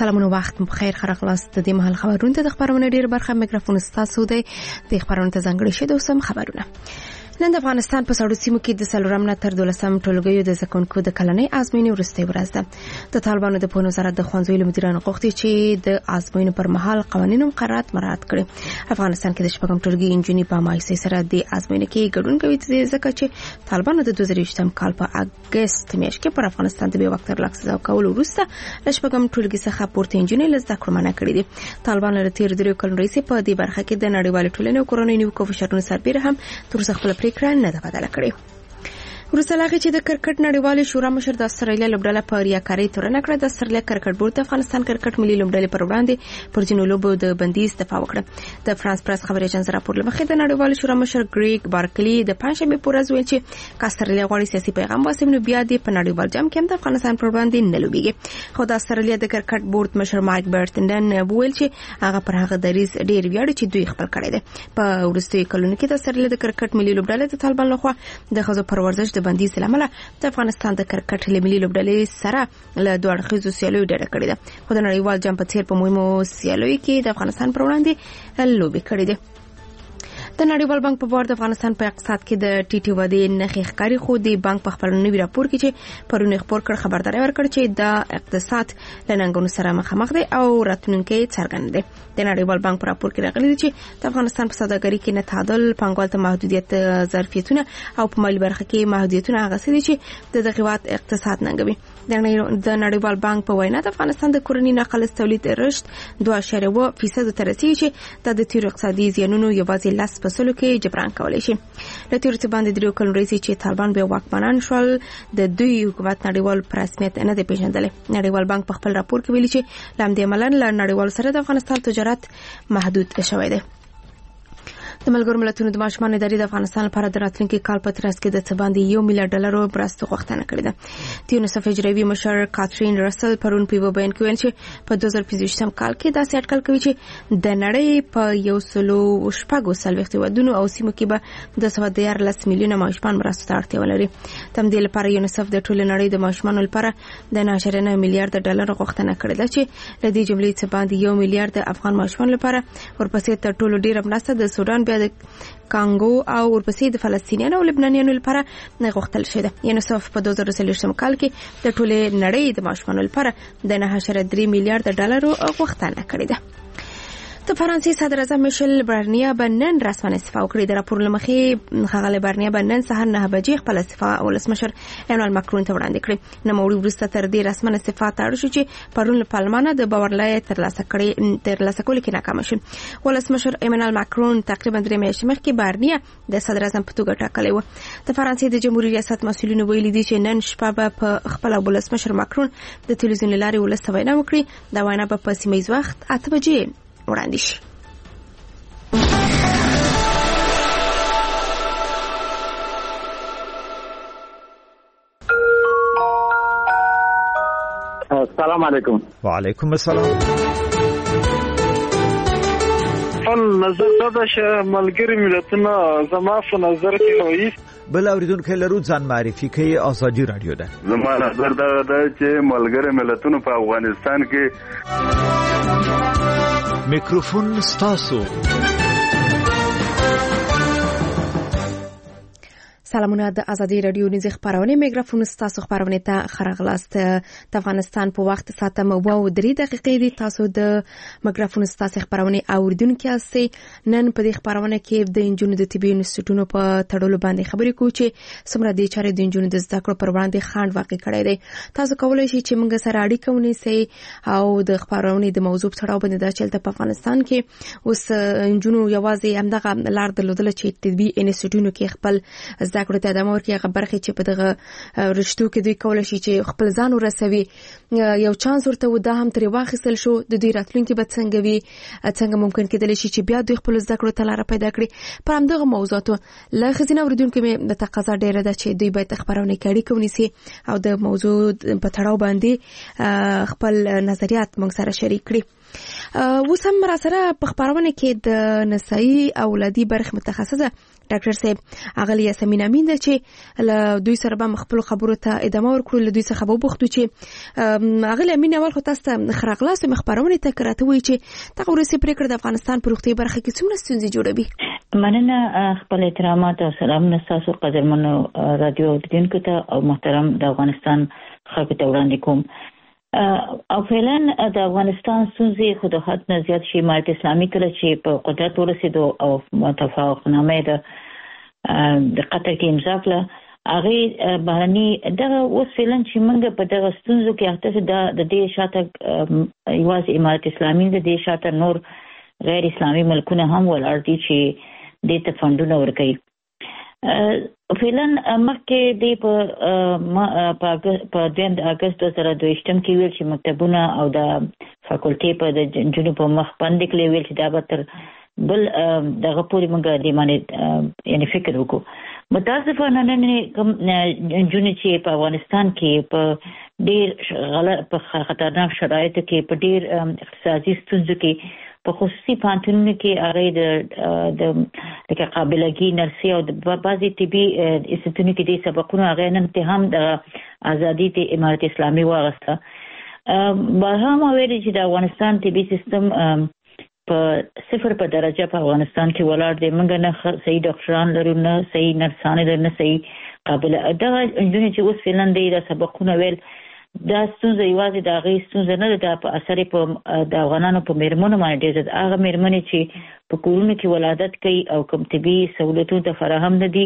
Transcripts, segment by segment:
سلامونه وخت بخیر خراغلاست د محل خبرونه د خبرونه ډیر برخه میکروفون ستاسو دی د خبرونه ته ځانګړي شه د اوسم خبرونه نن د افغانستان په سړو سیمو کې د سلورم نه تر 12م ټولګیو د زکونکو د کلنۍ ازموینې وروستۍ ورځ ده د طالبانو د پوهنې وزارت د ښوونځیو مدیرانو غوښتي چې د ازموینې پر مهال قوانین او مقررات مراعات کړي افغانستان کې د شپږم ټولګي انجونی په مایسي سره د ازموینې کې ګډون کوي ځکه چې طالبانو د 2020م کال په اگست میاشت کې پر افغانستان د بې وخت لکسزاو کول وروسته د شپږم ټولګي څخه پورته انجونی له زده کړو منع کړي دي طالبان له تیر درې کلونو راهیسې په دې برخه کې د نړیوال ټولنې او کورنۍ نیوکو فشارونو سربېره هم تر څو خپل پریکړه نه ده بدله کړې وروسته لاغي چې د کرکټ نړیوال شورا مشر د استرالیا لوبډله په ریاکاري تورن کړه د استرالیا کرکټ بورډ د افغانستان کرکټ ملي لوبډلې پر وړاندې پر جنو لوبو د بندیز دفاع وکړه د فرانس پریس خبري اژانس راپور لمخې د نړیوال شورا مشر ګریګ بارکلی د پنځمې پر ورځ ویل چې استرالیا غواړي سیاسي پیغام واسمنو بیا د په نړیوال جام کې هم د افغانستان پر وړاندې نه لوبيږي خو د استرالیا د کرکټ بورډ مشر مایک برټندن ویل چې هغه پر هغه دریز ډیر ویاړي چې دوی خپل کړی دی په ورستي کلونو کې د استرالیا د کرکټ ملي لوبډلې د طالبان لخوا د خزو پر ورزش د بندیز لامل د افغانستان د کرکټ ملي لوبډلې سره له دوه اړخیزو سیالیو ډډه کړې ده خو د نړیوال جام په څیر په مهمو سیالیو کې د افغانستان پر وړاندې لوبي کړې ده د نړیوال بانک په بار د افغانستان په اقتصاد کې د ټیټي ودې نخښې ښکاری خو د بانک په خپل نوي راپور کې چې پرونه خبر کړ خبرداري ورکړ چې د اقتصاد لننګونو سره مخامخ دی او راتلونکي څرګند دی د نړیوال بانک په راپور کې راغلي دی چې د افغانستان په سوداګرۍ کې نه تعادل پنګوال ته محدودیت ظرفیتونه او په مالي برخه کې محدودیتونه هغه څه دي چې د دغه اقتصاد ننګوي د نړیوال بانک په وینا د افغانستان د کورنۍ ناخالص تولید رشد 2.1% ته رسیدي چې د تیر اقتصادي زیانونو یوازې لاس پسلو کې جبران کولای شي د تیر څه باندې درو کلونو راځي چې طالبان به واکمنان شول د دوی حکومت نړیوال پر رسمیت نه دی پیژندل نړیوال بانک په خپل راپور کې ویلي چې لامدې عملاً له نړیوال سره د افغانستان تجارت محدود شوی دی د ملګرو ملتونو د ماشومان ادارې د افغانستان لپاره د راتلونکي کال په ترڅ کې د څه باندې $1 میلیارډ مرستو غوښتنه کړې ده د یونیسف اجرایي مشر کاترین رسل پرون په بیان کې ویل چې په 2025م کال کې داسې اټکل کوي چې د نړۍ په 1.6 ودونو او سیمو کې به د 114 میلیونه ماشومان مرستو ته اړتیا ولري تم دې لپاره یونیسف د ټول نړۍ د ماشومان لپاره د 9.9 میلیارډ ډالر غوښتنه کړې ده چې لدې جملې څخه باندې 1 میلیارډ افغان ماشومان لپاره ورپسې تر ټولو ډیر مرسته د سودان د کانګو او ورپسې د فلسطینیانو او لبنانیانو لپاره غوښتل شوې ده یونیسف په 2023م کال کې د ټولې نړۍ د ماشومانو لپاره د 9.3 میلیارډ ډالر غوښتنه کړې ده د فرانسې صدر اعظم میشل بارنیا بنن رسمي استعفا وکړه د راپور لمخې خغل بارنیا بنن سهار 9 بجې خپل استعفا ولسمشر ایمانوئل ماکرون ته وړاندې کړ نو وروسته وروسته تر دې رسمي استعفا ته اړ شو چې پرون پارلمان د باورلای ترلاسه کول کې ناکام شو ولسمشر ایمانوئل ماکرون تقریبا 3 میاشتې مخکې بارنیا د صدر اعظم په توګه ټاکلی و د فرانسې د جمهوریت ریاست مسؤلینو ویلي دي چې نن شپه په خپل ولسمشر ماکرون د تلویزیون لارې ولسته وینا وکړي دا وینا په سیمه ییز وخت 8 بجې وړاندې شي السلام علیکم وعلیکم السلام نظر دا چې ملګری ملتونه زما په نظر کې وایي بل اوریدونکو لرو ځان معرفي کوي ازادي رادیو ده زما نظر دا چې ملګری ملتونه په افغانستان کې میکروفون ستاسو سلامونه د ازادي رادیو نيز خبرونه میکروفون ستاسو خبرونه ته خرغلاست د افغانستان په وخت ساعت مو 3 دقیقې دي تاسو د میکروفون ستاسو خبرونه اوریدونکو یاستئ نن په دې خبرونه کې د انجونو د طبي انسټیټونو په تړلو باندې خبرې کوو چې سمره د چارې د انجونو د زده کړو پر وړاندې خاند واقع کړی دی تاسو کولای شئ چې موږ سره اړیکه ونیسئ او د خبرونه د موضوع په اړه باندې د چلته په افغانستان کې اوس انجونو یوازې همدغه لار درلودل چې طبي انسټیټونو کې خپل زده ته د امر کې خبرخه چې په دغه رشتو کې دوی کولای شي چې خپل ځان ورسوي یو چانس ورته ودا هم تر واخیستل شو د دوی راتلونکي به څنګه وي څنګه ممکن کېدلی شي چې بیا دوی خپل زده کړو ته لار پیدا کړي پر همدغه موضوعاتو له خزینه اوریدونکو مې د تقاضا ډیره ده چې دوی باید خبرونه کوي ونیسي او د موضوع په تړاو باندې خپل نظریات موږ سره شریک کړي وسم را سره په خبرونه کې د نسایي اولادي برخه متخصصه ډاکټر صاحب اغلی یاسمین امین ده چې له دوی سره به مخبل خبرو ته ادامه ورکړو. له دوی څخه به وغوښتو چې اغلی امین اول خو تاسو ته خراغلاس مخبرونه ته کراته وي چې تاسو ورسې پریکړه د افغانستان په روغتي برخه کې څومره ستونزې جوړوي. مننه خپل احترامات او سلامونه تاسو قدرمنو رادیو اوریدونکو ته او محترم د افغانستان خلکو ته وړاندې کوم. او فعلا د افغانستان ستونزې خو د حد نه زیات شي امارت اسلامي کله چې په قدرت ورسېدو او متفاوقنامه د قطر کې امضا کړه هغه بهرني دغه اوس فعلا چې موږ په دغه ستونزو کې اخته د دې شاته یوازې امارت اسلامي د دې شاته نور غیر اسلامي ملکونه هم ولاړ دي چې دې ته فندونه ورکوي. فعلا مخکې د په 2 اگست 2022 کې ویل چې مکتبونه او د فاکولټي په د جنونو په مخ باندې کې ویل چې دا به تر بل دغه پورې موږ د باندې یعنی فکر وکړو. متاسفانه نن کوم جنونو چې په افغانستان کې په ډیر غلط په خطرناک شرایطو کې په ډیر اقتصادي ستونزو کې په خصوصي پانتونونو کې هغه د قابلګي نرسي او د بعضي طبي انستیتوټونو کې د سبقونو هغه نن ته هم د ازادي د امارت اسلامي واغسته. بهرام ویل چې د افغانستان طبي سیستم په 0 په درجه په افغانستان کې ولاړ دی. موږ نه صحیح ډاکټران لرو، نه صحیح نرسان لرو، نه صحیح قابل دا انجونې چې اوس فعلا د سبقونه ویل دا ستونزه یوازې د هغې ستونزه نه ده، په اثر په د افغانانو په میرمنو باندې ډېر زیات هغه میرمنې چې په کورونو کې ولادت کوي او کوم طبي سہولتونو ته فراهم نه دي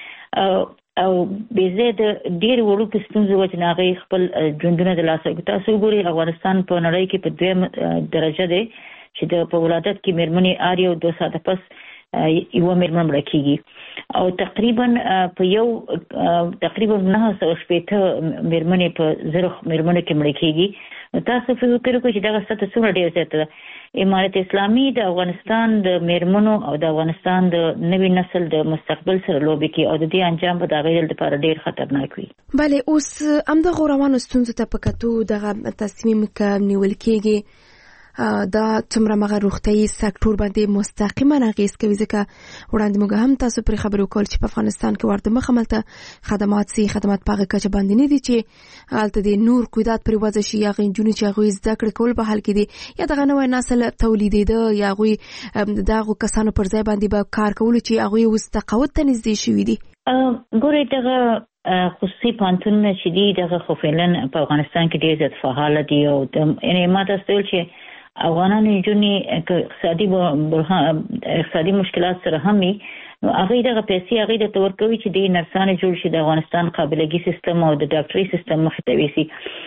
او بېځایه د ډېرې وړوکو ستونزو وجې نه هغې خپل ژوندونه د لاسه تاسو وګورئ افغانستان په نړۍ کې په 2 درجه دی چې د په ولادت کې میرمنې هر یو 2 ساعته پس یو میرمن مړه کېږي او تقریبا په یو تقریبا 980 میرمنې په 0 میرمنو کې مړه کېږي. تاسو فکر وکړئ چې دغه سطح څومره ډېر زیات ده. امارت اسلامي د افغانستان د میرمنو او د افغانستان د نوي نسل د مستقبل سره لوبي کوي او د دې انجام به د هغې لپاره ډېر خطرناک وي. بله اوس همدغو روانو ستونزو ته په کتو دغه تصمیم که نیول کېږي دا څومره مغه روغتیايي سکتور باندې مستقیما اغیز کوي، ځکه وړاندې موږ هم تاسو پر خبرو کول چې په افغانستان کې ورته مخملته خدمات په هغه کچه باندې نه دي چې هلته د نور قیدات پر وځي شي یا غنجونی چې هغه زده کړې کول به حل کړي یا دغه نوې نسل تولیدېده یا هغه دغه کسانو پر ځای باندې به کار کول چې هغه اوس تقاعد ته نږدې شوي دي. ګورئ دغه خصوصي پانتونونه چې دي دغه خو فعلا په افغانستان کې ډېر زیات فعاله دي او یعنې ما تاسو ویل چې افغانانو نجونې اقتصادي مشکلات سره هم وي نو هغې دغه پیسې هغې ته ورکوي چې د نرسانې جوړ شي د افغانستان قابلګي سیستم او د ډاکټري سیستم مخې ته ویسي.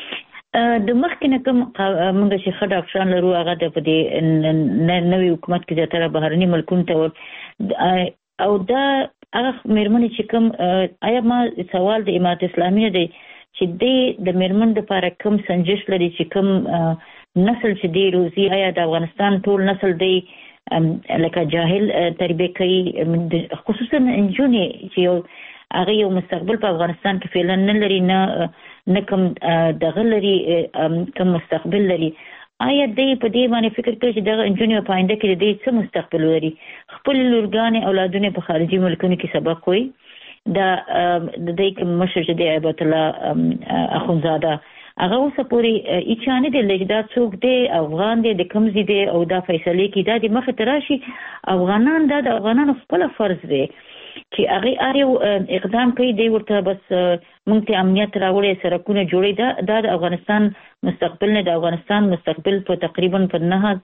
د مخکې نه کوم موږ چې ښه ډاکټران لرو هغه د په دې نوي حکومت کې زیاتره بهرني ملکونو ته او دا هغه میرمنې چې کوم آیا ما سوال د امارت اسلامي نه دی چې د میرمن دپاره کوم سنجش لري چې کوم نسل چې دی روزي آیا د افغانستان ټول نسل دی لکه جاهل تربیه کوي خصوصا نجونې چې هغه یو مستقبل په افغانستان کې فعلا نه لري نه کوم دغه لري کوم مستقبل لري. آیا دی په دې باندې فکر کوي چې دغه نجونې په آینده کې د څه مستقبل لري؟ خپل لورګانې اولادونه په خارجي ملکونو کې سبق کوي. دا د دې مشر چې دی عبادت الله اخونزاده هغه اوسه پورې هیڅ نه دی لږ دا څوک دی افغان دی د کوم ځای دی او دا فیصلې کوي دا د مخې ته راشي. افغانان دا د افغانانو خپله فرض دی چې هغې هر یو اقدام کوي دی ورته بس موږ ته امنیت راوړی سړکونه جوړوي دا د افغانستان مستقبل نه د افغانستان مستقبل په تقریبا په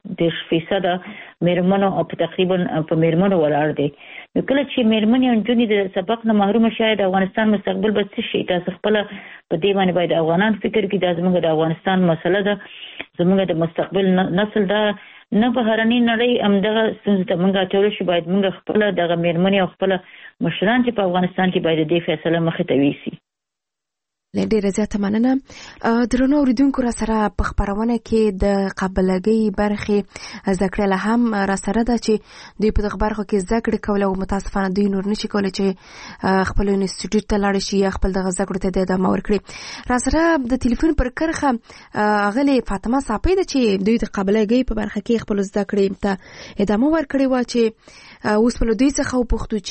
9% میرمنو او په تقریبا په میرمنو ولاړ دی. نو کله چې میرمنې او نجونې د سبق نه محرومه شي د افغانستان مستقبل به څه شي؟ تاسو خپله په دې باندې باید افغانان فکر کړي دا زموږ د افغانستان مسله ده، زموږ د مستقبل نسل ده نه بهرني نړۍ همدغه ستونزو ته موږ اچولی شو. باید موږ خپله دغه میرمنې او خپله مشران چې په افغانستان کې باید دې فیصله مخې ته ویسي. ډېره زیاته مننه. درنو اوریدونکو را سره په خبرونه کې د قابلګۍ برخې ذکر له هم را سره ده چې دوی په دغه برخو کې ذکر کول او متاسفانه دوی نور نشي کولای چې خپل انسټیټیوټ ته لاړ شي یا خپل دغه ذکر ته د ادامه ورکړي. را سره د ټلیفون پر کرخه غلې فاطمه صاحب ده چې دوی د قابلګۍ په برخه کې خپل ذکر ته ادامه ورکړي و چې اوس په دوی څخه وپوښتو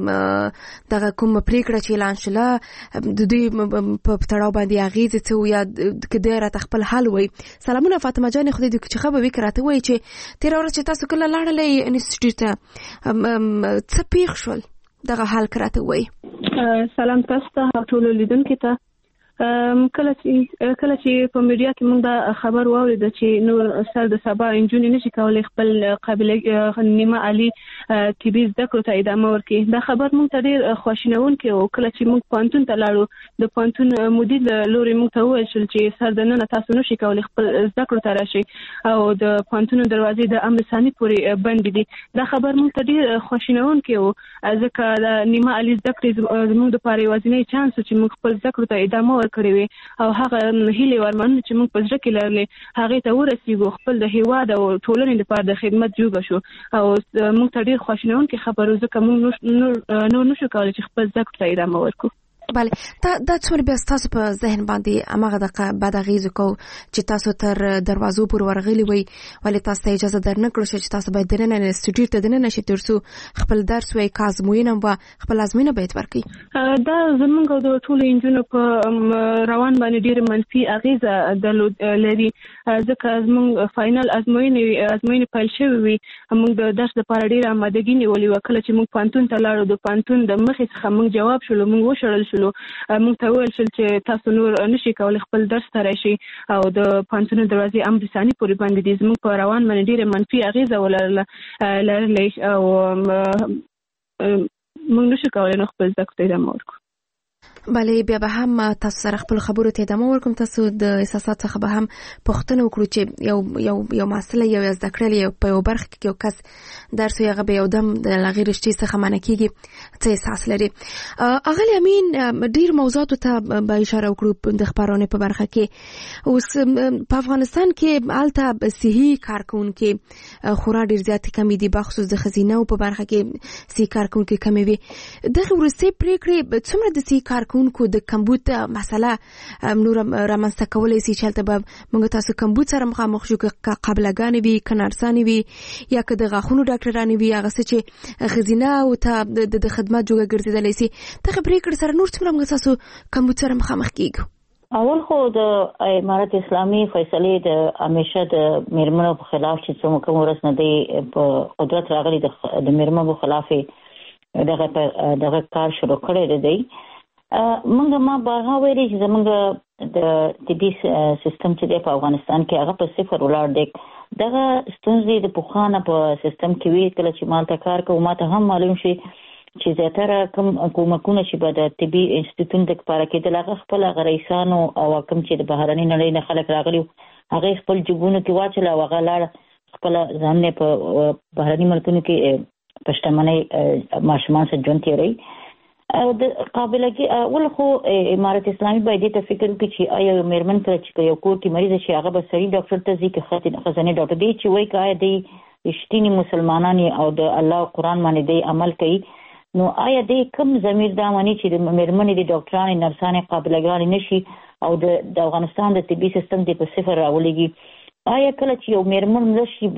چې دغه کوم پریکړه چې اعلان شوه د دوی په تړاو باندې اغیزه څه یا کده را خپل حل وي. سلامونه فاطمه جان، خو دې چې خبر وکړه وای چې تیر ورځ چې تاسو کله لاړلې انسټیټیوټ ته څه پیښ شول دغه حل کراته وای. سلام تاسو ته ټول لیدونکو ته. کله چې په میډیا کې موږ دا خبر واورید چې نور سر د سبا انجونی نشي کولای خپل قابلیت نیمه عالی طبي زده کړو ته ادامه ورکړي، دا خبر موږ ته ډیر خوشنونکی او کله چې موږ پانتون ته لاړو د پانتون مدیر لوري موږ ته وویل چې سر د نن تاسو نشي کولای خپل زده کړو ته راشي او د پانتون دروازې د امر ثاني پورې بند دي. دا خبر موږ ته ډیر خوشنونکی او ځکه د نیمه عالی زده کړې زموږ د پاره یوازینی چانس چې موږ خپل زده کړو ته ادامه کړی وي او هغه هیله ورمنو چې موږ په ځکه کې لرلې هغه ته ورسېږو، خپل د هیواد او ټولنې لپاره د خدمت جوړ شو او موږ ته ډیر خوشنونکي خبرو ځکه موږ نور نشو کولای چې خپل ځکه ته ادامه ورکړو. بله، دا څومره بیا ستاسو په ذهن باندې هماغه د بد اغیزو کو چې تاسو تر دروازو پورې ورغلي وي ولې تاسو ته اجازه درنه کړو چې تاسو باید دننه انسټیټیوټ ته دننه شئ ترڅو خپل درس وای کازموینه و خپل ازموینه باید ورکړي؟ دا زمونږ د ټولو انجونو په روان باندې ډیر منفي اغیزه لري ځکه زمونږ فائنل ازموینه پیل شوی وي، موږ د درس لپاره ډیر آمادګي نیولې و. کله چې موږ پانتون ته لاړو د پانتون د مخې څخه موږ جواب شول، موږ وشړل موږ ته وویل شول چې تاسو نور نشئ کولای خپل درس ته راشئ او د پانتون دروازې امر ثاني پورې باندې دي. زموږ په روان باندې ډیره منفي اغیزه ولرله او موږ نشو کولای نو خپل زده کړو ته ادامه ورکړو. بله، بیا به هم تاسو سره خپل خبرو ته ادامه ورکوم. تاسو د احساسات څخه به هم پوښتنه وکړو چې یو مسله یو زده کړل په یو برخه کې یو کس درس یې هغه به یو دم د لغې رشتې څخه منع کیږي، څه احساس لري؟ اغلی امین، ډیر موضوعات ته به اشاره وکړو د خبرونه په برخه کې. اوس په افغانستان کې الته صحي کارکونکو خورا ډیر زیات کمی دي، بخصوص د خزینه او په برخه کې صحي کارکونکو کمی وي. دغه ورسته پریکړې څومره د صحي کارکونکو د کمبود مسله نور رامنځته کولای شي چې به موږ تاسو کمبود سره مخامخ شو که قابلګانې وي که نرسانې وي یا که د غاښونو ډاکټرانې وي، هغه څه چې خزینه او ته د خدمت جوړه ګرځېدلی شي. دغه پریکړې سره نور څومره موږ تاسو کمبود سره مخامخ کیږو؟ اول خو د امارت اسلامي فیصله د همیشه د میرمنو په خلاف چې څومره کوم ورس نه دی په قدرت راغلي د میرمنو په خلاف دغه کار شروع کړی دی. ما بارها ویلي چې زمونږ د طبي سیستم چې دی په افغانستان کې هغه په صفر ولاړ دی. دغه ستونزې د پخوانه په سیستم کې وی کله چې مالته کار کوو ماته هم معلوم شي چې زیاتره کوم حکومتونه چې به د طبي انسټیټیوټ د لپاره کېدل هغه خپل رئیسانو او کوم چې د بهرني نړۍ نه خلک راغلي هغه خپل جګونو کې واچل او هغه لاړ خپل ځان نه په بهرني ملکونو کې پښتمنۍ ماشومان سره ژوند تیری. د قابلګي اول خو امارت اسلامي باید ته فکر وکړي چې آیا میرمن کله چې یو کور کې مریض شي هغه به صحیح ډاکټر ته ځي که خزانه ډاکټر دی چې وایي کای دی رښتینی مسلمانان او د الله قرآن باندې دی عمل کوي، نو آیا دی کوم ضمیر دا مانی چې د میرمن د ډاکټرانو نرسانو قابلګان نشي او د افغانستان د طبي سیستم دی په صفر راولېږي؟ آیا کله چې یو میرمن نشي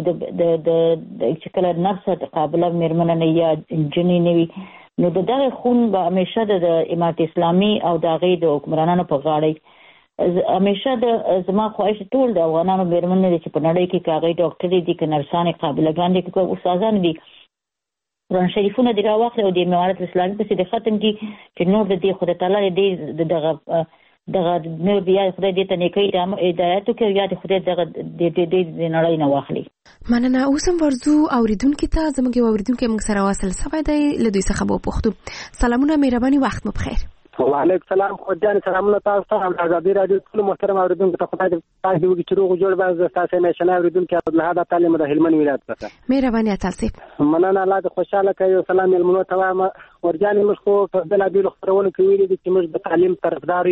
د چې کله نرس قابله میرمن نه یا انجنیر نه وي نو دغه خون به همیشه د امارت اسلامي او د هغې د حکمرانانو په غاړه. همیشه د زما خواهش ټول د افغانانو میرمن دي چې په نړۍ کې که هغې ډاکټرې دي که نرسانې قابلګان دي که استادان دي قرآن شریفونه دې راواخلي او د امارت اسلامي پسې د ختم کړي چې نور د دې خدای تعالی دې دغه نور بیا خدای دې ته نیکۍ هدایت وکړي یا د خدای دغه د نړۍ نه واخلي. مننه. اوس هم ورځو اوریدونکو ته زموږ اوریدونکو موږ سره واصل شوی دی، له دوی څخه به وپوښتو. سلامونه، مهرباني، وخت مو بخیر. وعلیکم السلام. خو جان سلامونه تاسو ته د آزادي رادیو ټول محترم اوریدونکو ته خدای دې تاسو دې وګړي چې روغ جوړ باز تاسو نه شنه اوریدونکو ته الله تعالی د هلمند ولایت څخه مهرباني تاسو. مننه، الله دې خوشاله کوي. سلام یې مونږ ته وایم ورجانې موږ خو په بلابل خبرونه کې ویلي دي چې موږ د تعلیم طرفدار یو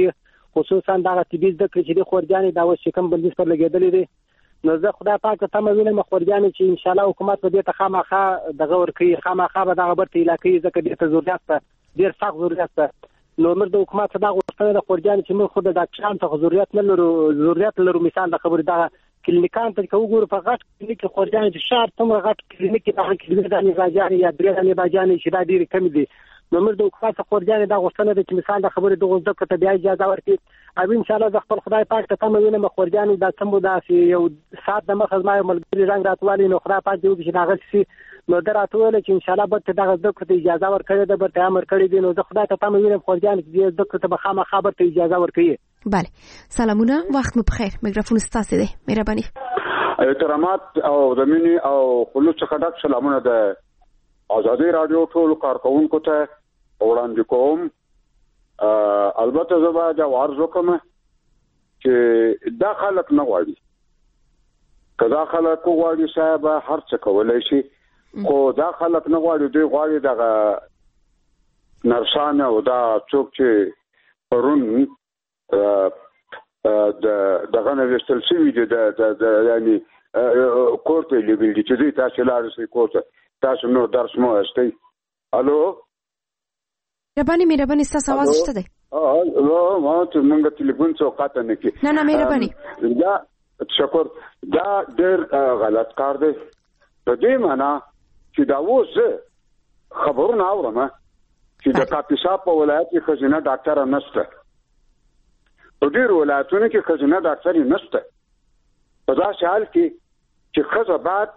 خصوصا دا طبي زده کړې چې د خورجانې دا اوس کوم بندیز پر لګېدلې دي نو زه خدای پاک ته تمه وینم خورجانې چې ان شاء الله حکومت به دې ته خامخا دغه ورکوي خامخا به دغه برته علاقې ځکه ډېر ته ضرورت ده ډېر سخت ضرورت ده نو موږ د حکومت څخه دا غوښتنه ده خورجانې چې موږ خو د ډاکټرانو څخه ضرورت لرو مثال د خبرې دغه کلینیکان ته که وګورو په غټ کلینیک خورجانې چې شهر څومره غټ کلینیک کې دغه کلینیک دانې باجانې یا درې دانې باجانې چې دا ډېرې کمې دي نو موږ د حکومت څخه خورجانې دا غوښتنه ده چې مثال د خبرې دغه زده کړو ته بیا اجازه ورکړي او ان شاء الله زه خپل خدای پاک ته تمه وینم خورجانې دا څنګه داسې یو ساعت د مخه زما یو ملګري رنګ راتوالي نو خدای پاک دې وکړي چې دغه شي نو دا راټول چې ان شاء الله به دغه زده کړو ته اجازه ورکړي ده به امر کړی دی نو زه خدای ته تمه وینم خورجانې چې زده کړو ته به خامخا به اجازه ورکړي. بله سلامونه وخت مو بخیر میکروفون ستاسو دی مهرباني. احترامات او زمینی او خلوص څخه ډک سلامونه د آزادی رادیو ټول کارکونکو ته وړاندې کوم. البته زه به دا عرض وکم چې دا خلک نه غواړي که دا خلک غواړي صاحب هر څه کولای شي خو دا خلک نه غواړي دوی غواړي دغه نرسان او دا څوک چې پرون دغه نه وستل شوی دی د یعنی کوټه لیبل دي چې تاسو لارې کوټه تاسو نو درس مو استي. الو مهرباني تاسو आवाज شته دی؟ ما ته مونږ ټلیفون څوکاته نه کی. نه مهرباني. دا شکر دا ډېر غلط کار دی. په دې معنی چې دا اوس خبرونه اورم چې د کاپیسا په ولایت کې خزینه ډاکټر نشته. په ډېر ولایتونو کې خزینه ډاکټر نشته. په داسې حال کې چې خزه بعد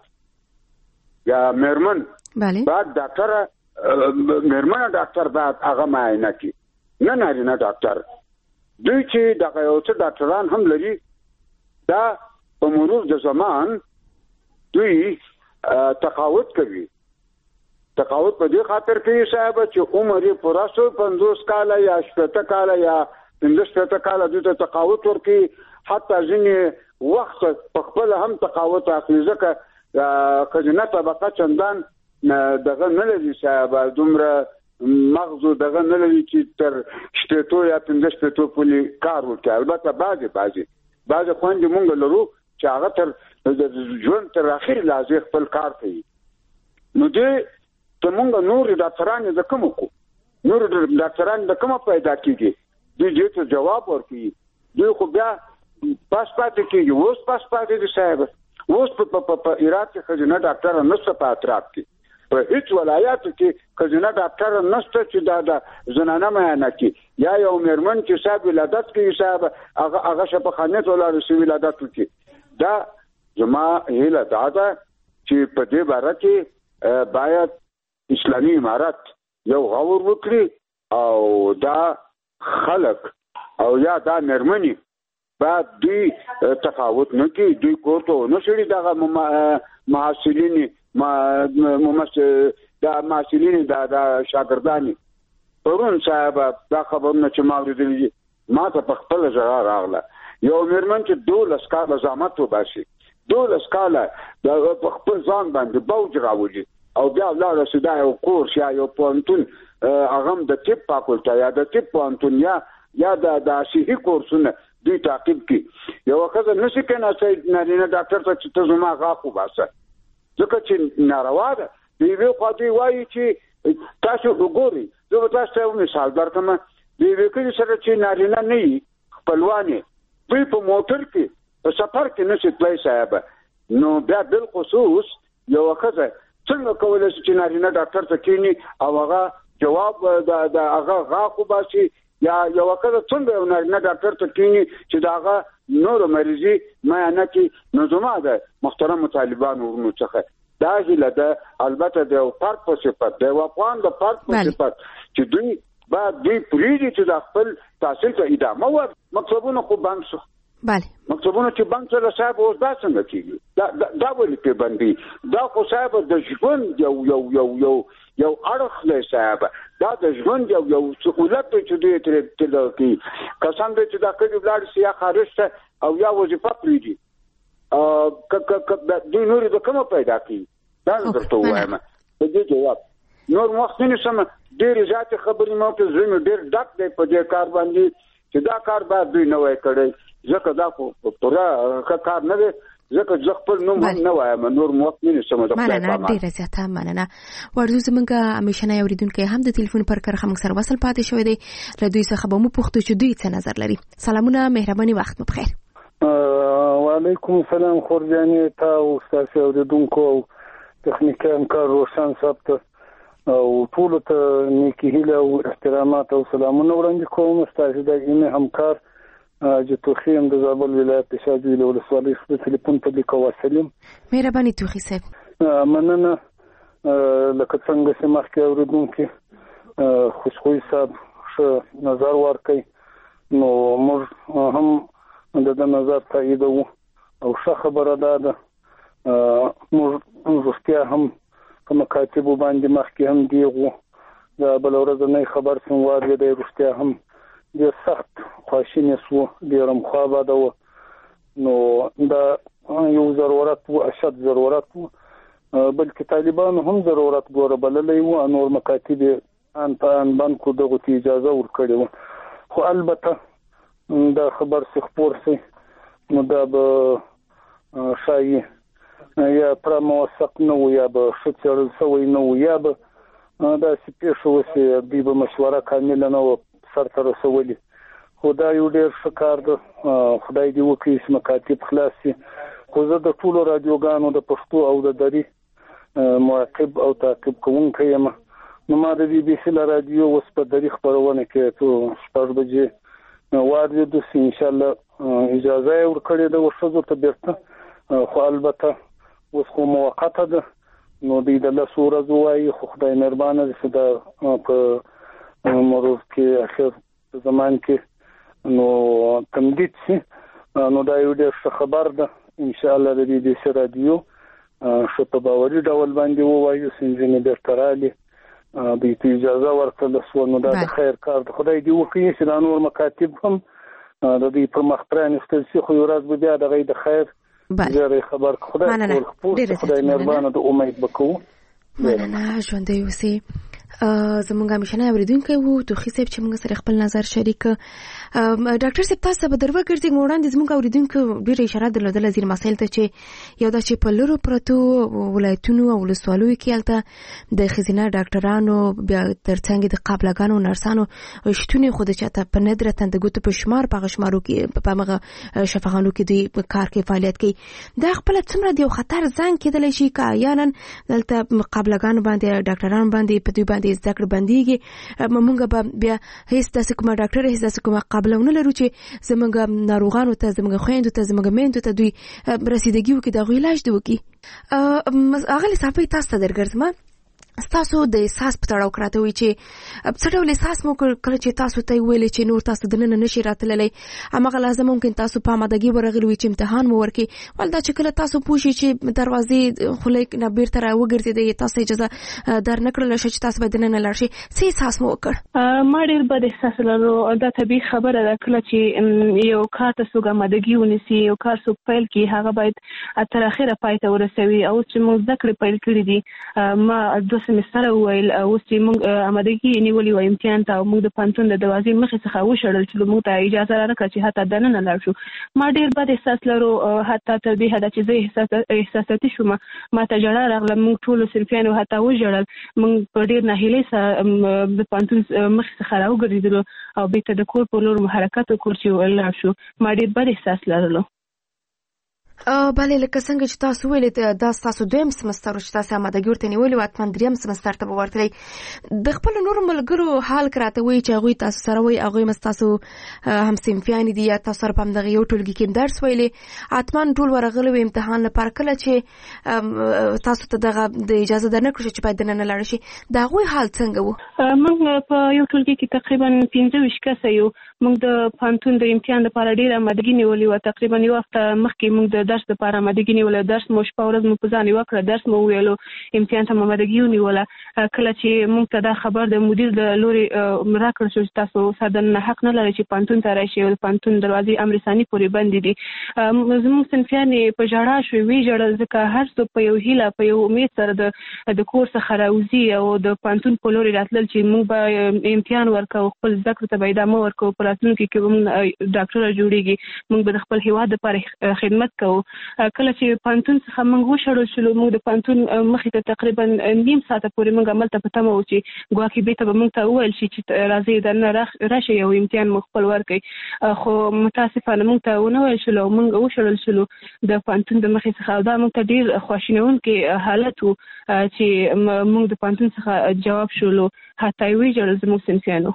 یا مېرمن بعد ډاکټر مېرمنه ډاکټر بعد هغه معاینه کوي نه نارینه ډاکټر. دوی چې دغه یو څه ډاکټران هم لري دا په مرور د زمان دوی تقاعد کوي. تقاعد په دې خاطر کوي صاحب چې عمر یې پوره شو 50 کال یا 60 کال یا 15 کال دوی ته تقاعد ورکوي. حتی ځینې وخت په خپل هم تقاعد اخلي ځکه خزینه طبقه چندان دغه نه لري صاحب دومره مغزو دغه نه لري چې تر شپېتو یا 15 پورې کار وکړي. البته بعضې خویندې مونږ لرو چې هغه تر ژوند تر اخر لازم خپل کار کوي. نو دې ته مونږ نور ډاکټران د کوم کو نور ډاکټران د کوم پیدا کیږي دوی دې ته جواب ورکړي. دوی خو بیا پاس پاتې کیږي. اوس پاس پاتې دي صاحب. اوس په ایران کې خزینه ډاکټر نشته په اطراف کې په هیڅ ولایاتو کې خزینه ډاکټر نشته چې دا زنانه معاینه کوي یا یو مېرمن چې صاحب ولادت کوي صاحب هغه شفاخانه ولاړ شي ولادت کوي. دا زما هیله دا ده چې په دې باره کې باید اسلامي امارت یو غور وکړي او دا خلک او یا دا مېرمنې بعد دوی تفاوت نه کوي. دوی کوته نه شړي دغه محصلین دا محصلین دا شاګردانی پرون صاحب دا خبرونه چې ما ورېدلې ما ته په خپل ځای راغله. یو مېرمن چې 12 کاله زحمت وباسي 12 کاله د خپل ځان باندې بوج راوړي او بیا لاړه سیده یو کورس یا یو پوهنتون هغه د طب فاکولټه یا د طب پوهنتون یا د صحي کورسونه دوی تعقیب کی. یو ښځه نشي کېنای چې نارینه ډاکټر ته چې ته زما غاښ وباسه ځکه چې ناروا ده. د یوې خوا دوی وایي چې تاسو وګورئ. زه به تاسو ته یو مثال درکړم. د یوې کلي سره چې نارینه نه وي خپلوان دوی په موټر کې په سفر کې نشي تللی صاحب. نو بیا بالخصوص یو ښځه څنګه کولی شي چې نارینه ډاکټر ته کېني او هغه جواب د هغه غاښ وباسي یا یو ښځه څنګه یو نارینه ډاکټر ته کېني چې د هغه نور مریضي معاینه کړي. نو زما د محترم طالبانو ورونو څخه دا هیله ده البته د یو فرد په صفت د یو افغان د فرد په صفت چې دوی باید دوی پرېږدي چې د خپل تحصیل ته ادامه ورکړي. مکتبونه خو بند شو. مکتبونه چې بند شول صاحب اوس دا څنګه کېږي؟ دا ولې پې بندي؟ دا خو صاحب د ژوند یو اړخ دی صاحب. دا د ژوند یو سهولت دی چې دوی ترې کوي. قسم دی چې دا کلي ولاړ شي یا خارج ته او یا وظیفه پرېږدي دوی نورې د کومه پیدا کوي. دا درته ووایم په دې جواب نور وخت نه شم ډېرې زیاتې خبرې مو کې زړه مې ډېر ډک دی په دې کار باندې چې دا کار باید دوی نه وای کړی ځکه دا پوره کار نه دی ځکه زه خپل نوم هم نه وایم نور موقع نه سم د خپل مننه ډیره زیاته مننه ورته زمونږ همیشنه اوریدونکو هم د ټلیفون پر کرخه موږ سره وصل پاتې شوی دی له دوی څخه به مو پوښتنه چې دوی څه نظر لري. سلامونه مهرباني وخت مو بخیر. وعلیکم السلام خورجاني تا او تاسو اوریدونکو تخنیکي همکار روشن صاحب ته او ټول ته نیکی هیله او احترامات او سلامونه وړاندې کوم. تاسو د اینه همکار چې توخیم د زابل ولایت شاجوی ولسوالۍ خپل ټلیفون په لیکو وسلم. مهرباني توخی صاحب. مننه لکه څنګه چې مخکې اوریدونکو خوشخوي صاحب ښه نظر ورکړي نو موږ هم د نظر تاییدو او ښه خبره ده موږ رښتیا هم په مکاتبو باندې مخکې هم دیغو د بل ورځې خبر څنګه دی رښتیا هم د سخت خواشینی سو ډیرم خو باده نو دا یو ضرورت او اشد ضرورت بلکې طالبان هم ضرورت ګوره بللې وو انور مکاتب ان بانکو دغه اجازه ورکړي خو البته دا خبر خبر سي نو دا به شای یا پر موثق نو یا به شتر سوي نو یا به دا سپیشل وسي د مشوره کامله نو سره رسولي خدای یو ډیر شکر ده خدای دې وکړي چې مکاتب خلاص شي. خو زه د ټولو رادیوګانو د پښتو او د دری معقب او تعقیب کوونکی یم. نو ما د بي بي سي رادیو اوس په دری خبرونه کې ته 6 بجې وارد د ان شاء الله اجازه ورکړې ده ورشو ته بیرته خو البته اوس خو موقته ده نو د له سوره زوای خو خدای مهربانه دې دا په مرور کې اخر زمان کې نو تمدید شي نو دا یو ډېر خبر ده ان شاء الله د دې د رادیو شو په باوري ډول باندې وایو سنجنې ډیرترالي د اجازه ورکړل سو نو دا خیر کار ده خدای دې وکړي چې دا نور مکاتب هم د دې پر مخ پرانستل شي خو ورځ به بیا د غي د خیر زه خبر خدای مهربانه د امید وکړو. مننه ژوندۍ اوسئ. زمونږ همیشنه اوریدونکو وو توخی صاحب چې موږ سره خپل نظر شریک ډاکټر صاحب تاسو به درو ګرځي وړاندې زموږ اوریدونکو ډیره اشاره درلودل ځین مسایل ته چې یو دا چې په لورو پرتو ولایتونو او ولسوالۍ کې الته د خزینه ډاکټرانو بیا ترڅنګ د قابلګانو نرسانو شتونی خود چاته په ندرت د ګوتو په شمار په غشمارو کې په مغه شفاخانو کې د کار کې فعالیت کوي دا خپل څومره دی خطر زنګ کېدل شي کا یانن دلته قابلګانو باندې ډاکټرانو باندې په دوی باندې ذکر باندېږي مونږ به بیا هیڅ داسې کومه ډاکټر هیڅ داسې کومه قابلونه لرو چې زمونږ ناروغانو ته زمونږ خويندو ته زمونږ میندو ته دوی رسیدګي وکړي د علاج دی وکړي. اغلی صاحب تاسو ته درګرځم تاسو د احساس په تړاو کراته وي چې څه ډول احساس مو کړ چې تاسو ته ویل چې نور تاسو دنه نشي راتللی امغه لازم ممکن تاسو په آمادګي ورغلی وي چې امتحان مو ورکړي ولدا چې کله تاسو پوښی چې دروازې خلک نه بیرته را وګرځي تاسو اجازه در نکړل شي چې تاسو بدنه نه لارشي څه احساس مو وکړ؟ ما ډیر بد احساس لرو دا طبيعي خبره ده کله چې یو کار تاسو آمادګي ونیسي یو کار څو پیل کی هغه باید تر اخره پای ته ورسوي او چې موږ ذکر پیل کړی دي ما د سمستر ویل او چې موږ آمادګي نیولې و امتحان ته موږ د پانتون د دروازې مخې څخه وشړل چې موږ ته اجازه راکړه چې حتی دنه نه لاړ شو. ما ډیر بد احساس لرو حتی تر دې حد چې زه احساساتي شوم ما ته جړه راغله موږ ټول صنفیانو حتی وژړل موږ په ډیر ناهیلۍ سره د پانتون مخې څخه راوګرځېدلو او بیرته د کور په لور حرکت وکړ چې لاړ شو. ما ډیر بد احساس لرلو. بله لکه څنګه چې تاسو ویلې دا تاسو دویم سمستر چې تاسو آمادګي ورته نیولې و اتمن دریم سمستر ته ورتلی د خپل نور ملګرو حال کراته وي چې هغه تاسو سره وي هغه مستاسو هم سیمفیان دي یا تاسو سره په دغه یو ټولګي کې درس ویلې اتمن ټول ورغلو امتحان لپاره کله چې تاسو ته دغه د اجازه درنه کړی چې باید نه لاړ شي دا غوي حال څنګه وو؟ موږ په یو ټولګي کې تقریبا 15 کس یو موږ د پانتون د امتحان لپاره ډیر آمادګي نیولې و تقریبا یو وخت مخکې موږ د درس لپاره آمادګي نیولې درس مو شپه ورځ مو په ځان وکړه درس مو ویلو امتحان ته آمادګي نیوله کله چې موږ ته دا خبر د مدیر د لوري راکړل شو چې تاسو سادن حق نه لرئ چې پانتون ته راشي او پانتون دروازې امر ثاني پورې بند دي زموږ صنفیان په جړه شو وی جړل ځکه هر څه په یو هیله په یو امید سره د کورس څخه راوځي او د پانتون په لوري راتلل چې موږ به امتحان ورکو خپل ذکر ته پیدا مو ورکو پر راتلونکي کې موږ ډاکټر جوړیږي موږ به خپل هیواد لپاره خدمت کوو. کله چې پانتون څخه موږ وشړل شو موږ د پانتون مخې ته تقریبا نیم ساعت پورې موږ عمل ته پته مو چې ګواکې به ته موږ ته وویل شي چې راځي درنه راشي یو امتحان مو خپل ورکړي خو متاسفانه موږ ته ونه ویل شو موږ وشړل شو د پانتون د مخې څخه دا موږ ته ډیر خواشینونکي حالت وو چې موږ د پانتون څخه جواب شولو حتی وی جوړ زموږ سنسیانو.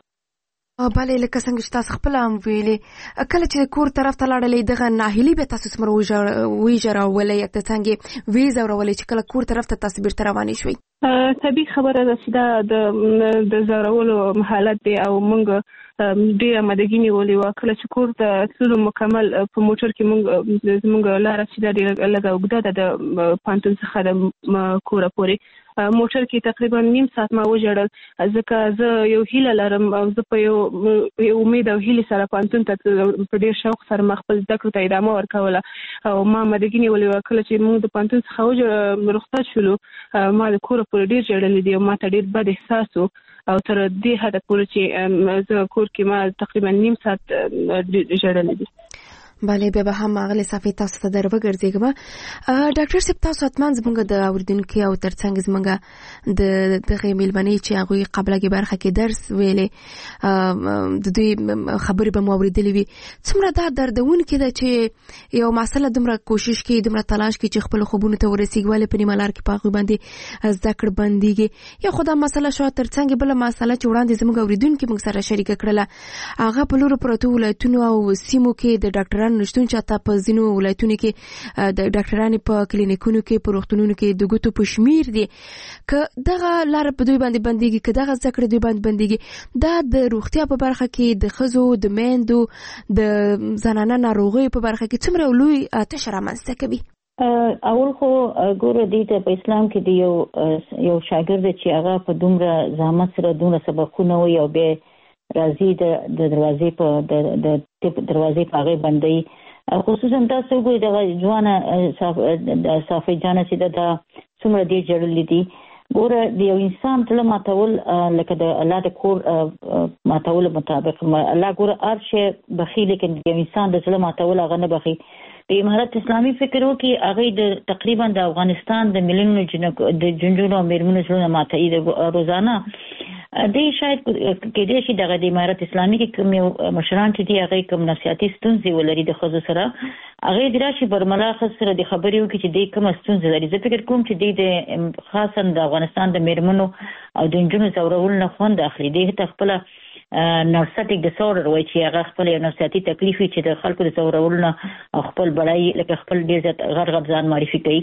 بله لکه څنګه چې تاسو خپل هم ویلې کله چې کور طرف ته لاړلې دغه ناهیلي به تاسو سمره ویجراولې یک څنګه ویزا ورولې چې کله کور طرف ته تاسو بیرته روانې شوي. طبیعي خبره ده چې دا د زورولو حالت دی او موږ ډیره مدګی نیولې و. کله چې کور ته تلو مکمل په موټر کې موږ لاره چې دا ډیره لږه اوږده ده د پانتون څخه د کوره پورې موټر کې تقریبا نیم ساعت ما وژړل ځکه زه یو هیله لرم او زه په یو امید او هیله سره پانتون ته په ډیر شوق سره خپل زده کړو ته ادامه ورکوله او ما مدګی نیولې کله چې موږ د پانتون څخه رخصت شولو ما د کور پورې ډیر جړلې دي او ما ته ډیر بد احساس و او تر دې حد پورې چې زه کور کې ما تقریبا نیم ساعت جړلې دي. بله بیا به هم اغلی صافي تاسو ته در وګرځېږم. ډاکټر صاحب تاسو حتما زموږ د اوریدونکو او ترڅنګ زموږ د دغه میلمنې چې هغوی قبله کې برخه کې درس ویلې د دوی خبرې به مو اورېدلې وي څومره دا دردونکې ده چې یو مسله دومره کوشش کوي دومره تلاش کوي چې خپل خوبونو ته ورسېږي ولې په نیمه لار کې په هغوی باندې زده کړه بندېږي. یا خو دا مسله شوه ترڅنګ بله مسله چې وړاندې زموږ اوریدونکي موږ سره شریکه کړله هغه په لورو پرتو ولایتونو او سیمو کې د ډاکټرانو نشتون چې حتی په ځینو ولایتونو کې د ډاکټرانو په کلینیکونو کې په روغتونونو کې د ګوتو په شمیر دي که دغه لار په دوی باندې بندېږي که دغه زده کړې دوی باندې بندېږي دا د روغتیا په برخه کې د ښځو د میندو د زنانه ناروغیو په برخه کې څومره لوی آتش رامنځته کوي. اول خو ګوره دې ته په اسلام کې دی یو شاګرد چې هغه په دومره زحمت سره دومره سبقونه وي او به راځي د دروازې په هغه باندې خصوصا تاسو ګورئ د ځوانه صافي جانه چې دا څومره دې جوړلې دي ګوره د یو انسان تل ماتول لکه د الله د کور ماتول مطابق الله ګوره ارشه بخیل لیکن د انسان د تل ماتول هغه نه بخي. په امارت اسلامي فکر وکي هغه د تقریبا د افغانستان د ملیونو د جنجونو میرمنو سره ماتې روزانه د شاید کې د شي دغه د امارت اسلامي کې کوم مشران چې دی هغه کوم نصيحتي ستونزې ولري د خزو سره هغه د راشي برملا خاص سره د خبريو کې چې د کوم ستونزې لري. زه فکر کوم چې د خاصا د افغانستان د میرمنو او د جنونو زورول نه خوند اخلي د خپل نرسټیک ډیسورډر وایي چې هغه خپل یو نفسیاتي تکلیف چې د خلکو د زورول نه خپل بړای لکه خپل ډیر غړ ځان معرفي کوي.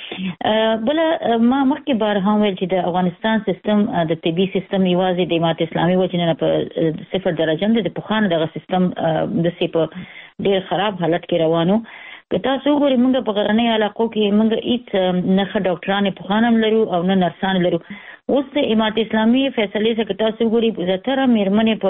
بل ما مخکې بار هم ویل چې د افغانستان سیستم د طبي سیستم یوازې د امارت اسلامي وجنه په 0 درجه د پوخانه دغه سیستم د په ډیر خراب حالت کې روانو. که تاسو وګورئ موږ په غرنۍ علاقو کې موږ هیڅ نه ډاکټرانو پوخانم لرو او نه نرسان لرو. اوس د امارت اسلامي فیصله څخه تاسو وګورئ زتره میرمنې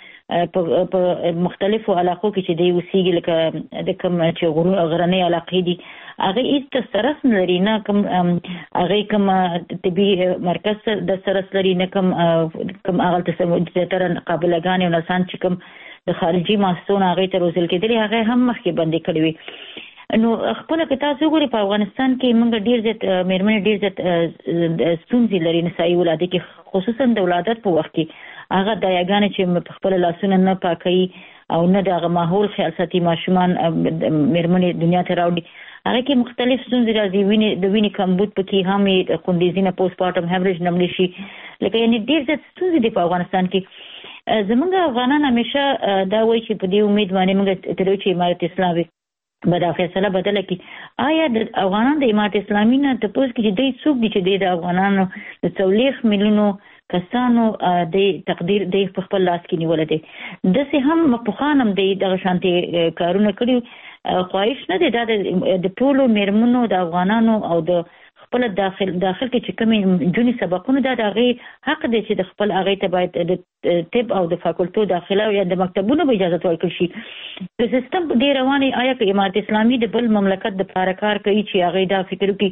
په مختلفو علاقو کې چې دی وسیږي لکه د کوم چې غرنۍ علاقې دي هغه هیڅ سرس لري نه کوم هغه کوم طبي مرکز د سرس لري نه کوم هغه زتره قابلګان او نرسان چې کوم د خارجي ماسونو هغه ته روزل کېدل هغه هم مخکې بندي کړی وي. نو خپل که تاسو وګورئ په افغانستان کې موږ ډیر زیات میرمنې ډیر زیات ستونزې لري نسایي ولادت کې خصوصا د ولادت په وخت کې هغه د یاګانې چې خپل لاسونه نه پاکي او نه دغه ماحول خیال ساتي ماشومان میرمنې دنیا ته راوړي هغه کې مختلف ستونزې راځي د وینې کمبود پکې هم کندیزینه پوسټ پارټم هیمریج نملی شي لکه یعنی ډیر زیات ستونزې دي په افغانستان کې. زمونږ افغانان همیشه دا وایي چې په دې امید باندې موږ تر چې امارت اسلامي بدا فیصله بدله کی آیا د افغانان د امارت اسلامي نه تاسو کې چې دوی څوک دي چې د افغانانو د 40 میلیونو کسانو د تقدیر د خپل لاس کې نیول دي د سه هم مخانم د شانتي کارونه کړی خواهش نه دي د ټولو میرمنو د افغانانو او د خپل داخل کې چې کوم جونی سبقونه د هغه حق دی چې د خپل هغه ته باید د طب او د فاکولټو داخله او د مکتبونو به اجازه ورکړي شي. د سیستم ډیر رواني آیا که امارت اسلامي د بل مملکت د لپاره کار کوي چې هغه دا فکر کوي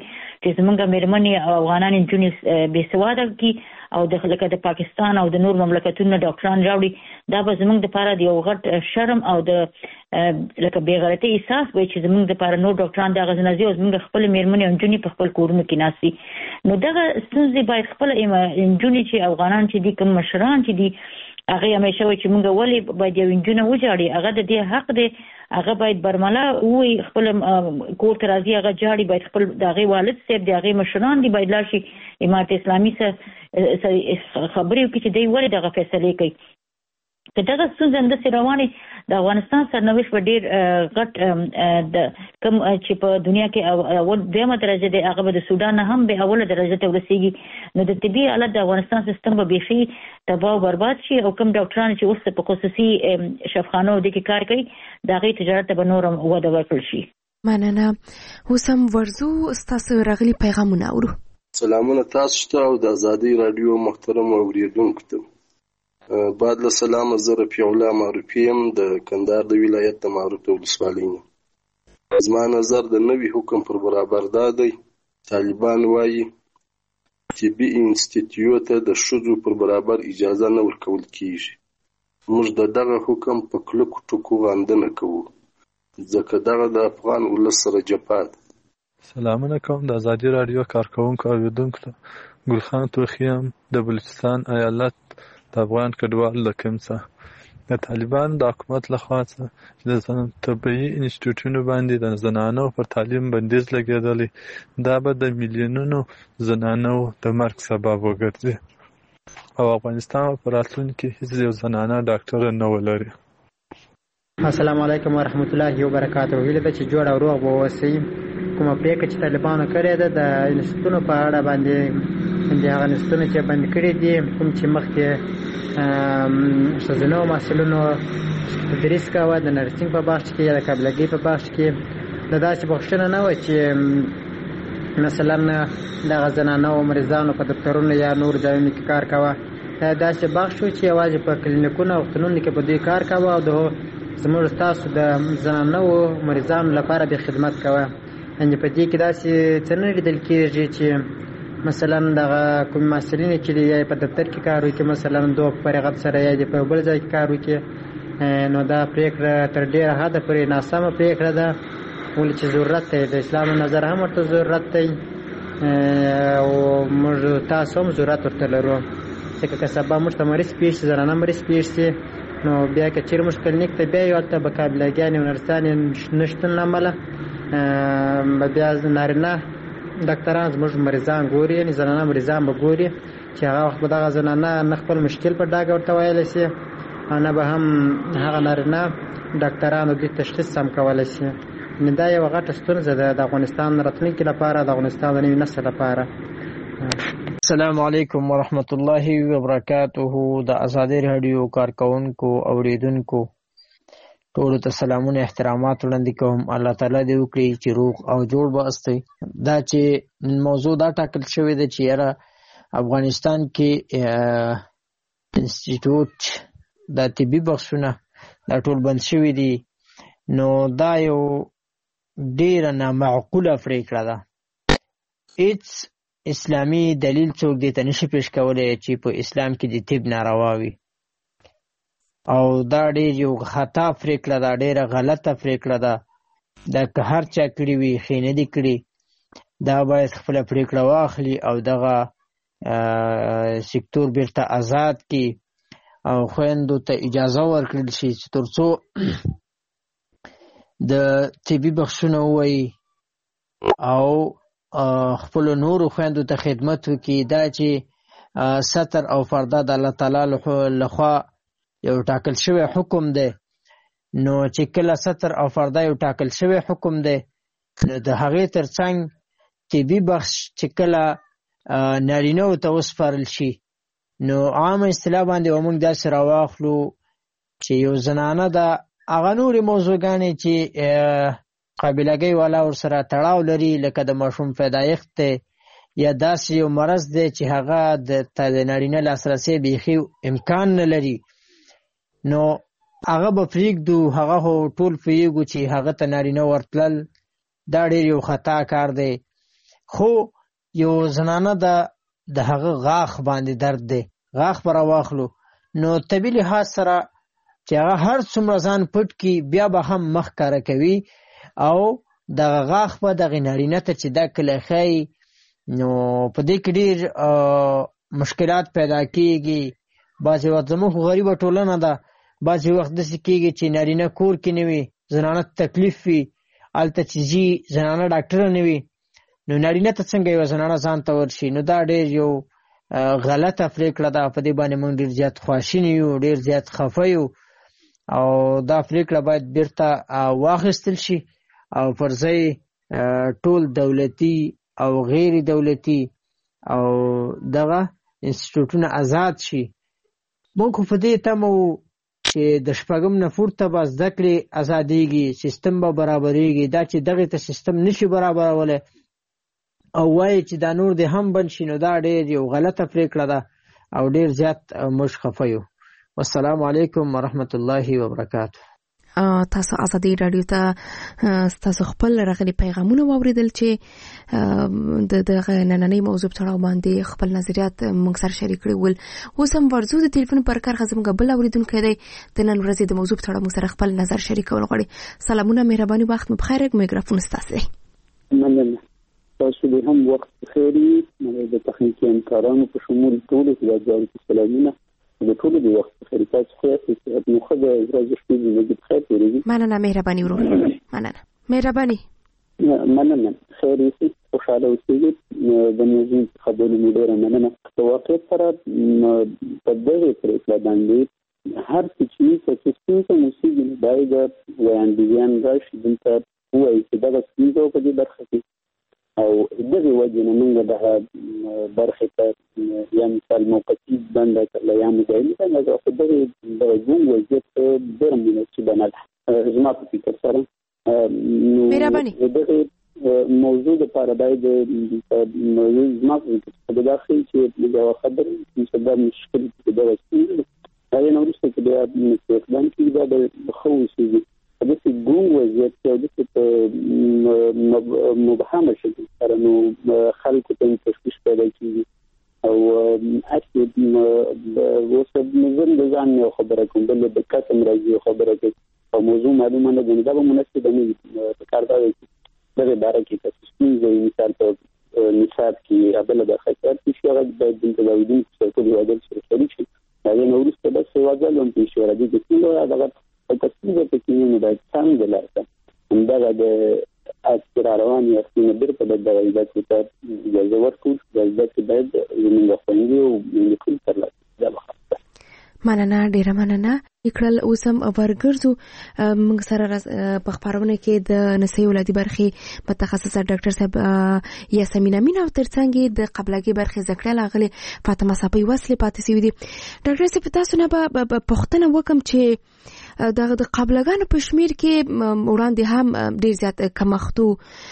چې زمونږ مېرمنې او افغانان نجونې بېسواده کی او د لکه د پاکستان او د نور مملکتونو ډاکټران راوړي دا به زمونږ لپاره د یو غټ شرم او د لکه بېغیرتۍ احساس وي چې زمونږ لپاره نور ډاکټران دغه ځنازي او زمونږ خپل مېرمنې او نجونې په خپل کورونو کې ناستي نو دغه ستونزې باید خپل نجونې چې افغانان چې دي کوم مشران چې دي هغه همیشه وایي چې موږ ولې باید یو نجونه وجاړي هغه د دې حق دی هغه باید برملا وي خپل کور ته راځي هغه جاړي باید خپل د هغې والد صاحب د هغې مشران دي باید لاړ شي امارت اسلامي سره خبرې وکړي چې دی ولې دغه فیصلې کوي که دغه ستونزې همداسې روانې د افغانستان سرنوشت به ډېر غټ د کوم چې په دنیا کې اول دویمه درجه دی هغه به د سودان نه هم به اوله درجه ته ورسېږي نو د طبي حالت د افغانستان سیستم به بیخي تباه او برباد شي او کوم ډاکټران چې اوس په خصوصي شفاخانو دې کې کار کوي د هغې تجارت ته به نور هم وده ورکړل شي. مننه. اوس هم ورځو ستاسو راغلي پیغامونه اورو. سلامونه تاسو ته او د ازادۍ راډیو محترم اوریدونکو ته. بعد له سلامه زه رفیع الله معروفي یم د کندهار د ولایت د معروف ولسوالۍ نه. زما نظر د نوي حکم پر برابر دا دی طالبان وایي طبي انسټیټیوټ ته د ښځو پر برابر اجازه نه ورکول کیږي. موږ د دغه حکم په کلکو ټکو غندنه کوو ځکه دغه د افغان ولس سره جفا ده. سلامونه کوم د ازادۍ راډیو کارکوونکو اوریدونکو ته. ګلخان توخی یم د بلوچستان ایالت د افغان کډوال له کمڅه. د طالبان د حکومت لخوا چې د طبي انسټیټیوټونو باندې د زنانو پر تعلیم بندیز لګېدلی دا به د میلیونونو زنانو د مرګ سبب وګرځي او افغانستان په راتلونکي کې هیڅ یو زنانه ډاکټره نه ولري. السلام علیکم ورحمت الله وبرکاته. هیله ده چې جوړ او روغ به اوسئ. کومه پرېکړه چې طالبانو کړې ده د انسټیټیوټونو په اړه باندې د هغه انسټیټیوټونه چې بند کړي دي کوم چې مخکې ښځینو محصلینو تدریس کوه د نرسنګ په بخش کې یا د قابلګۍ په بخش کې د داسې بخښنه نه وه چې مثلا دغه زنانو مریضانو په دفترونو یا نور ځایونو کې کار کوه. دا داسې بخش و چې یوازې په کلینیکونو او روغتونونو کې به دوی کار کوه او د زموږ ستاسو د زنانو مریضانو لپاره به خدمت کوه. یعنې په دې کې داسې څه نه لیدل کېږي چې مثلا دغه کوم محصلین چې دی یا په دفتر کې کار وکړي مثلا دوه فارغت سره یا په بل ځای کې کار وکړي نو دا پرېکړه تر ډېره حده پورې ناسمه پرېکړه ده ولې چې ضرورت دی د اسلام نظر هم ورته ضرورت دی او موږ تاسو هم ضرورت ورته لرو ځکه که سبا موږ ته مریض پېښ شي زنانه مریض پېښ شي نو بیا که چېرې موږ کلینیک ته بیا یو هلته به قابلګیانې او نرسانې نشتون له امله به بیا نارینه ډاکټران زموږ مریضان ګوري یعنې زنانه مریضان به ګوري چې هغه وخت به دغه زنانه نه خپل مشکل په ډاګه ورته ویلی شي او نه به هم هغه نارینه ډاکټران دوی تشخیص هم کولی شي. نو دا یوه غټه ستونزه ده د افغانستان راتلونکي لپاره د افغانستان د نوي نسل لپاره. السلام علیکم ورحمت الله وبرکاته. د ازادۍ راډیو کارکوونکو اوریدونکو ټولو ته سلامونه احترامات وړاندې کوم. الله تعالی دې وکړي چې روغ او جوړ به اوسئ. دا چې موضوع دا ټاکل شوې ده چې یاره افغانستان کې انسټیټیوټ د طبي بخشونه دا ټول بند شوي دي نو دا یو ډېره نامعقوله پرېکړه ده. هېڅ اسلامي دلیل څوک دې ته نشي پیش کولی چې په اسلام کې د طب ناروا وي او دا ډېر یو خطا پرېکړه ده ډېره غلطه پرېکړه ده. دا که هر چا کړي وي ښې نه دي کړي دا باید خپله پرېکړه واخلي او دغه سکتور بیرته آزاد کړي او خویندو ته اجازه ورکړل شي چې تر څو د طبي بخشونه ووایي او خپلو نورو خویندو ته خدمت وکړي. دا چې ستر او پرده د الله تعالی لخوا یو ټاکل شوی حکم دی نو چې کله ستر او پرده یو ټاکل شوی حکم دی نو د هغې تر څنګ طبي بخش چې کله نارینهو ته وسپارل شي نو عامه اصطلاح باندې به موږ داسې راواخلو چې یو زنانه ده هغه نورې موضوعګانې چې قابلګۍ والا ورسره تړاو لري لکه د ماشوم پیدایښت دی یا داسې یو مرض دی چې هغه د نارینه لاسرسی بیخي امکان نه لري نو هغه به پرېږدو. هغه خو ټول پوهېږو چې هغه ته نارینه ورتلل دا ډېر یو خطا کار دی خو یو زنانه د هغه غاښ باندې درد دی، غاښ به راواخلو نو طبي لحاظ سره چې هغه هر څومره ځان پټ کي بیا به هم مخ کاره کوي او دغه غاښ به دغې نارینه ته چې دا کله ښایي نو په دې کې ډېر مشکلات پیدا کېږي. بعضې وخت زموږ غریبه ټولنه ده، بعضې وخت داسې کېږي چې نارینه کور کې نه وي، زنانه تکلیف وي، هلته چې ځي زنانه ډاکټره نه وي نو نارینه ته څنګه یوه زنانه ځان ته ورشي. نو دا ډېر یو غلطه پرېکړه ده، په دې باندې موږ ډېر زیات خواشیني یو، ډېر زیات خفه یو او دا پرېکړه باید بیرته واخیستل شي او پر ځای ټول دولتي او غیر دولتي او دغه انسټیټوټونه آزاد شي. موږ خو په دې تمه وو چې د 6 نه پورته به زده کړې ازادېږي، سیستم به برابرېږي. دا چې دغې ته سیستم نشي برابرولی او وایي چې دا نور دې هم بند شي نو دا ډېر یو غلطه پرېکړه ده او ډېر زیات موږ خفه یو. والسلام علیکم ورحمت الله وبرکاته. تاسو ازادي رادیو ته تاسو خپل راغلي پیغامونه واوریدل چې د نننۍ موضوع په اړه باندې خپل نظریات موږ سره شریک کړي ول. اوس هم ورزو د ټلیفون پر کار خزم قبل اوریدونکو دی د نن ورځې د موضوع په اړه موږ سره خپل نظر شریکول غواړي. سلامونه، مهرباني، وخت مو بخیر. میکروفون ستاسو دی. مننه. تاسو به هم وخت بخیر. د تخنیکي همکارانو په شمول ټول هیوادوالو ته سلامونه. د ټولو د وخت بخیر. تاسو خیر نو خو د ورځې شپې د بخیر ورځې. مننه، مهرباني ورور. مننه، مهرباني. مننه. خیر اوسئ، خوشاله اوسئ. د موضوع خبرو مو ډېره مننه. په واقعیت سره په دغه پرېکړه باندې هر څه چې ستونزه موسیقي باید وړاندویان راشي دلته ووایي چې دغه ستونزه په دې برخه کې او دغه وجه نه موږ د برخې ته یا مثال موقتي بنده کړله یا مدایمي بنده خو دغه ګونګ وضعیت ډېره مناسبه نه ده زما په فکر سره. دغه موضوع دپاره باید زما په فکر په دا ښیي چې یوه خبره چې دا مشکل چې دغه ستونزه ده هغې نه وروسته چې بیا اقدام کېږي دا به ښه اوسېږي. داسې ګونګ وضعیت او داسې په مبهمه شکل سره نو خلکو ته تشویش پیدا کېږي او هسې اوس زه د ځان یو خبره کوم بل د قسم راځي یو خبره کوي او موضوع معلومه نه ګڼي دا به مناسبه نه وي. پکار دا دی چې دغې باره کې که ستونزه وي مثال په نصاب کې یا بله برخه کې هر څه شي هغه باید دلته د اورېدونکو سره ټول هېوادوال سره شریک شي. د هغې نه وروسته بس یوه ځل هم پېښ شي راځي چې څنګه دغه تصویر پکې نه باید څنګه لارته همدغه د اصرار رواني اصلي بیرته د عزت ته اجازه ورکړو. د عزت باید زموږ خوندي او لیکل ترلاسه کړو. مننه، ډیره مننه. اکرل اوسم ورګرځو موږ سره په خبرونه کې د نسي ولادي برخي متخصصه ډاکټر صاحب یاسمین امین او ترڅنګ د قبلګي برخي ذکر لاغلي فاطمه صاحب وصله پاتې سوي دي. ډاکټر صاحب تاسو نه په پښتنه وکم چې د قبلګانو په شمیر کې وړاندې هم ډیر زیات کمښتو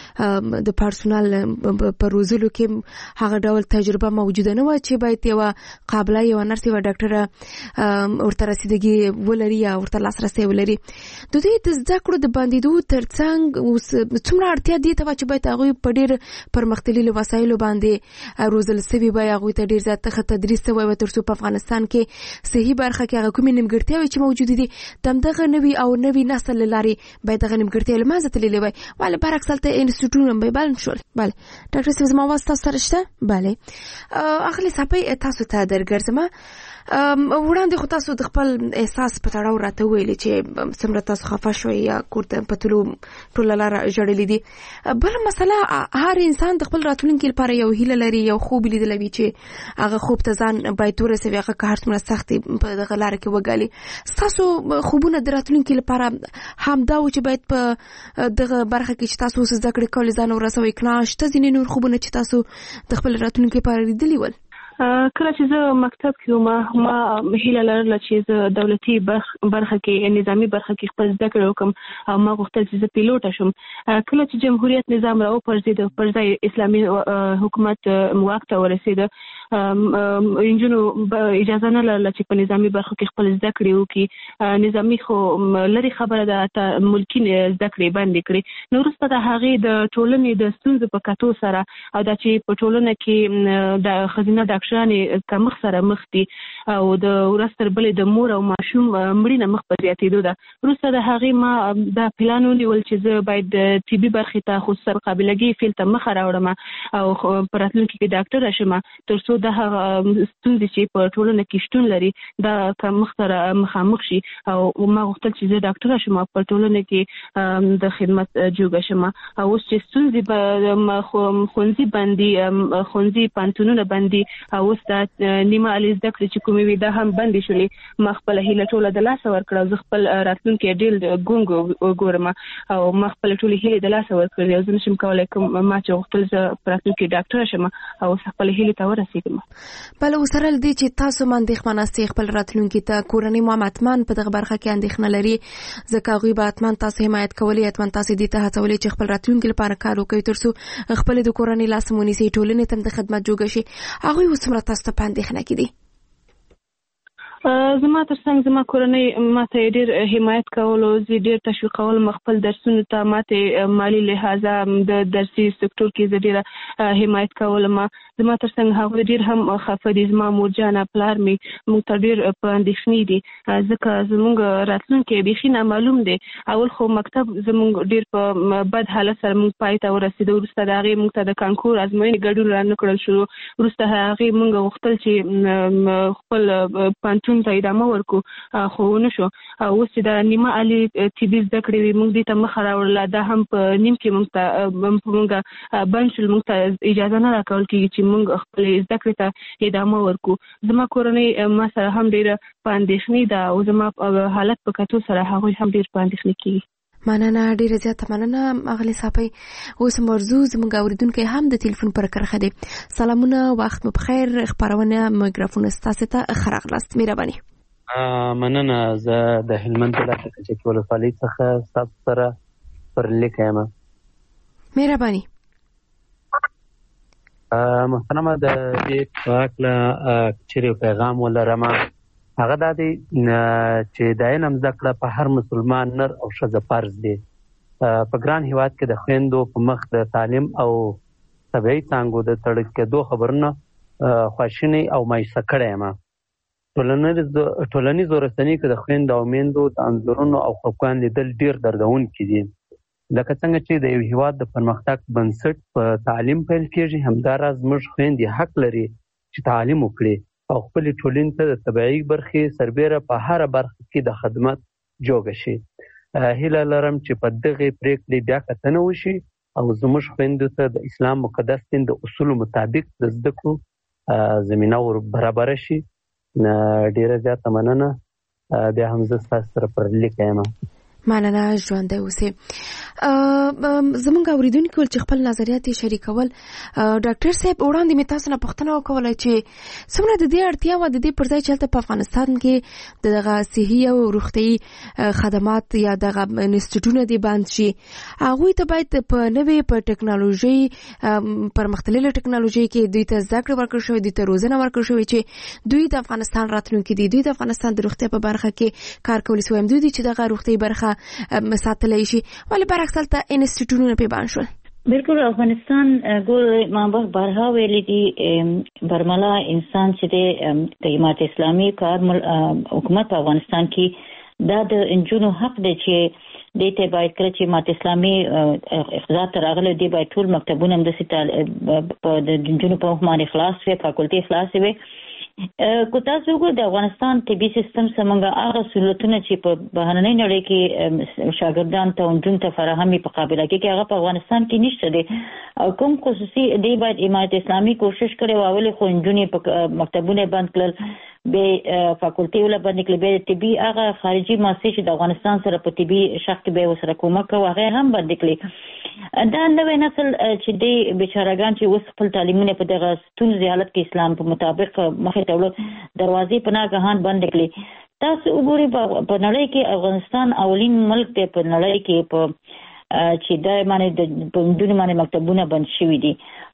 د پرسونل په روزلو کې هغه ډول تجربه موجوده نه و چې باید یو قابله یو نرس یو ډاکټر ورته رسیدګي ولري یا ورته لاسرسي ولري. د دې د زده کړو د باندېدو ترڅنګ څومره اړتیا دي ته چې باید هغه په ډیر پرمختللي وسایلو باندې روزل سوي وي، هغه ته ډیر زیات تدریس وي او ترڅو په افغانستان کې صحیح برخه کې هغه کومې نیمګړتیاوې چې موجوده دي دغه نوی او نوی نسل لاري باید دغه نیمګړتیا له منځه تللې وي. ولې برعکس هلته انسټیټوټونه به بلند شول. بله ډاکټر صاحب زما اواز تاسو سره شته؟ بله اخلي صاحب تاسو ته درګرځم. وړاندې خو تاسو د خپل احساس په تړاو راته ویلي چې څومره تاسو خفه شوئ یا کور ته په تلو ټوله لاره ژړلې دي. بله مسله هر انسان د خپل راتلونکي لپاره یو هیله لري، یو خوب لیدلی وي چې هغه خوب ته ځان باید ورسوي، هغه که هر څومره سخت په دغه لاره کې وګالي. ستاسو خوبونه د راتلونکي لپاره همدا و چې باید په دغه برخه کې چې تاسو اوس زده کړې کولې ځان ورسوئ که نه شته ځینې نور خوبونه چې تاسو د خپل راتلونکي لپاره لیدلي ول؟ کله چې زه مکتب کې وم ما هیله لرله چې زه دولتي برخه کې نظامی برخه کې خپل زده کړې وکړم او ما غوښتل چې زه پیلوټه شم. کله چې جمهوریت نظام راوپرځېد پر ځای اسلامي حکومت واک ته ورسېده انجونو اجازه نه لرله چې په نظامی برخو کې خپل زده کړې وکړي. نظامی خو لري خبره ده ملکی زده کړې باندې کړې. نو وروسته د هغې د ټولنې د ستونزو په کتو سره او دا چې په ټولنه کې د ښځینه ډاکټرانې کمښت سره مخ دي او د ورځ تر بلې د مور او ماشوم مړینه مخ په زیاتېدو ده. وروسته د هغې ما دا پلان ونیول چې زه باید د طبي برخې ته خصوصا قابلګي فیل ته مخه راوړم او په راتلونکي کې ډاکټره شم تر څو د هغه ستونزې چې په ټولنه کې شتون لري دا کمښت سره مخامخ شي او ما غوښتل چې زه ډاکټره شم په ټولنه کې د خدمت جوګه شم. او اوس چې ستونزې په ښوونځي باندې ښوونځي پانتونونه باندې او اوس د نیمه عالي زده کړې چې کومې وي دا هم بندې شولې. ما خپله هیله ټوله د لاسه ورکړه او زه خپل راتلونکی ډېر ګونګ وګورم او ما خپل ټولې هیلې د لاسه ورکړې او زه نشم کولی کوم ما چې غوښتل زه په راتلونکي ډاکټره شم او خپل هیلې ته ورسېږم. بله اوس سره دې چې تاسو اندېښمنه یاستئ خپل راتلونکي ته کورنۍ مو هم حتما په دغه برخه کې اندېښنه لري ځکه هغوی به حتما تاسو حمایت کولی حتما تاسو دې ته هڅولی چې خپل راتلونکي لپاره کار وکړئ تر څو خپلې د کورنۍ لاس ونیسئ ټولنې ته هم د خدمت جوګه شي. هغوی اوس څومره تاسو ته په اندېښنه کې دي؟ زما ترڅنګ زما کورنۍ ماته ډېر حمایت کول او زه ډېر تشویقول خپل درسونو ته ماته مالی لحاظه د درسي سکتور کې زه ډېره حمایت کولم. زما ترڅنګ هغوی ډېر هم خفه دي. زما مورجانه پلار مې موږ ته ډېر په اندېښنې دي ځکه زموږ راتلونکی بیخي نامعلوم دی. اول خو مکتب زموږ ډېر په بد حالت سره موږ پای ته ورسېدو. وروسته د هغې موږ ته د کانکور ازموینې ګډون را نه کړل شروع. وروسته هغې موږ غوښتل چې خپل پانتون ته ادامه ورکو خو ونه شو. اوس چې د نیمه عالي طبي زده کړې وي موږ دې ته مخه راوړله دا هم په نیم کې موږ بند شول. موږ ته اجازه نه راکول کېږي چې موږ خپلې زده کړې ته ادامه ورکو. زما کورنۍ ما سره هم ډېره په اندېښنې ده او زما حالت په کتو سره هغوی هم ډېر په اندېښنې کېږي. مننه ډیره زیاته مننه اغلی صاحب. اوس مرزو زموږ اوریدونکو هم د ټلیفون پر کرخه دي. سلامونه وخت مو بخیر. خبرونه میکروفون ستاسو ته خراغلاست. مهرباني. مننه. زه د هلمند ولایت کچکي ولسوالۍ څخه تاسو سره پر لیک یم. مهرباني. محترمه د دې په اړه چیرې پیغام ولرم هغه دا دی چې د علم زده کړه په هر مسلمان نر او ښځه فرض دی. په ګران هېواد کې د خویندو په مخ د تعلیم او طبیعي څانګو د تړل کېدو خبرونه خواشینی او مایوسه کړی یم. ټولنیزو رسنیو کې د خویندو او میندو د انځورونو او خفګان لیدل ډېر دردونکي دي. لکه څنګه چې د یو هېواد د پرمختګ بنسټ په تعلیم پیل کېږي همداراز زموږ خویندې حق لري چې تعلیم وکړي او خپلې ټولنې ته د طبیعي برخې سربیره په هره برخه کې د خدمت جوګه شي. هیله لرم چې په دغې پرېکړې بیا کتنه وشي او زموږ خویندو ته د اسلام مقدس دین د اصولو مطابق د زده کړو زمینه ور برابره شي. ډیره زیاته مننه. بیا هم زه ستاسو سره پر لیک یم. مننه. ژوندی اوسئ. زموږ اوریدونکو چې خپل نظریات شریکول ډاکټر صاحب وړاندې مې تاسو نه پوښتنه وکوله چې څومره د دې اړتیا وه د دې پر ځای چې هلته په افغانستان کې دغه صحي او روغتیايي خدمات یا دغه انسټیټونه دې بند شي هغوی ته باید په نوې په ټکنالوژي پرمختللې ټکنالوژي کې دوی ته زده کړه ورکړل شوې دوی ته روزنه ورکړل شوې چې دوی د افغانستان راتلونکي دي دوی د افغانستان د روغتیا په برخه کې کار کولی شي دوی چې دغه روغتیايي برخه ساتلی شي ولې برعکس هلته انسټیټیوټونه پې بند شول. بالکل افغانستان ګور ما بارها ویلي دي برملا انسان چې د جماعت اسلامي کار حکومت په افغانستان کې دا د انجونو حق دی چې دې ته باید کړی چې جماعت اسلامي اقتدار ته راغلی دی باید ټول مکتبونه هم د انجونو په حکم باندې خلاص وي فاکولټي خلاص وي. کو تاسو وګورئ د افغانستان طبي سیستم څنګه هغه سہولتونه چې په بهرنۍ نړۍ کې شاګردان ته انجونو ته فراهمي په قابلیت کې هغه په افغانستان کې نشته دي او کوم خصوصي دی باید جماعت اسلامي کوشش کړي واولې خو انجونې په مکتبونه بند کړل به فاکولټي ولا باندې کړل به طبي هغه خارجي مؤسسې چې د افغانستان سره په طبي شق کې به وسره کومک کوي هغه هم باندې کړل. دا نوې نسل چې دی بیچارهګان چې اوس خپل تعلیمونه په دغه ستونزې حالت کې اسلام په مطابق مخې ته وړل دروازې په ناګهان بند کړي. تاسو وګورئ په نړۍ کې افغانستان اولین ملک دی په نړۍ کې په چې دا باندې د پوندونو باندې مکتبونه بند شوي دي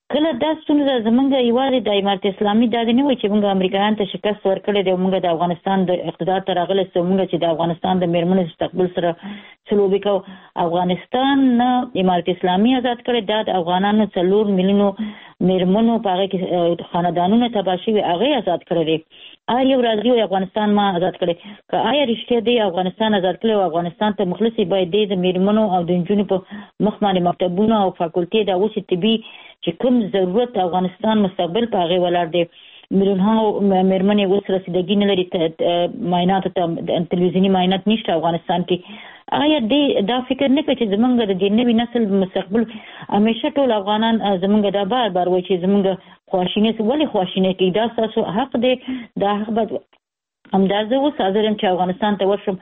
کله دا ستونزه زمونږ یوازې د امارت اسلامي دا نه وي چې موږ امریکایان ته شکست ورکړی دی، موږ د افغانستان د اقتدار ته راغلی سو، موږ چې د افغانستان د میرمنو مستقبل سره سلوبې کوو. افغانستان نه امارت اسلامي آزاد کړی، دا د افغانانو 4 میلیونو میرمنو په هغه کې خاندانونه تباه شوي هغه آزاد کړی دی. آیا یو راځي او افغانستان ما آزاد کړي که آیا رښتیا دی افغانستان آزاد کړي او افغانستان ته مخلصي باید د میرمنو او د نجونو په مخ باندې مکتبونه او فاکولټي د اوس طبي چې کوم ضرورت افغانستان مستقبل په هغه ولاړ دی. میلیونونو میرمنې اوس رسیدګي نه لري معاینات ته، تلویزیوني معاینات نشته افغانستان کې. آیا دا فکر نه کوي چې زمونږ د نوي نسل مستقبل همیشه ټول افغانان زمونږ دا بار بار وایي چې زمونږ خواشینه ولې خواشینه کوي؟ دا ستاسو حق دی، دا حق به همدارزه اوس حاضر یم چې افغانستان ته ورشم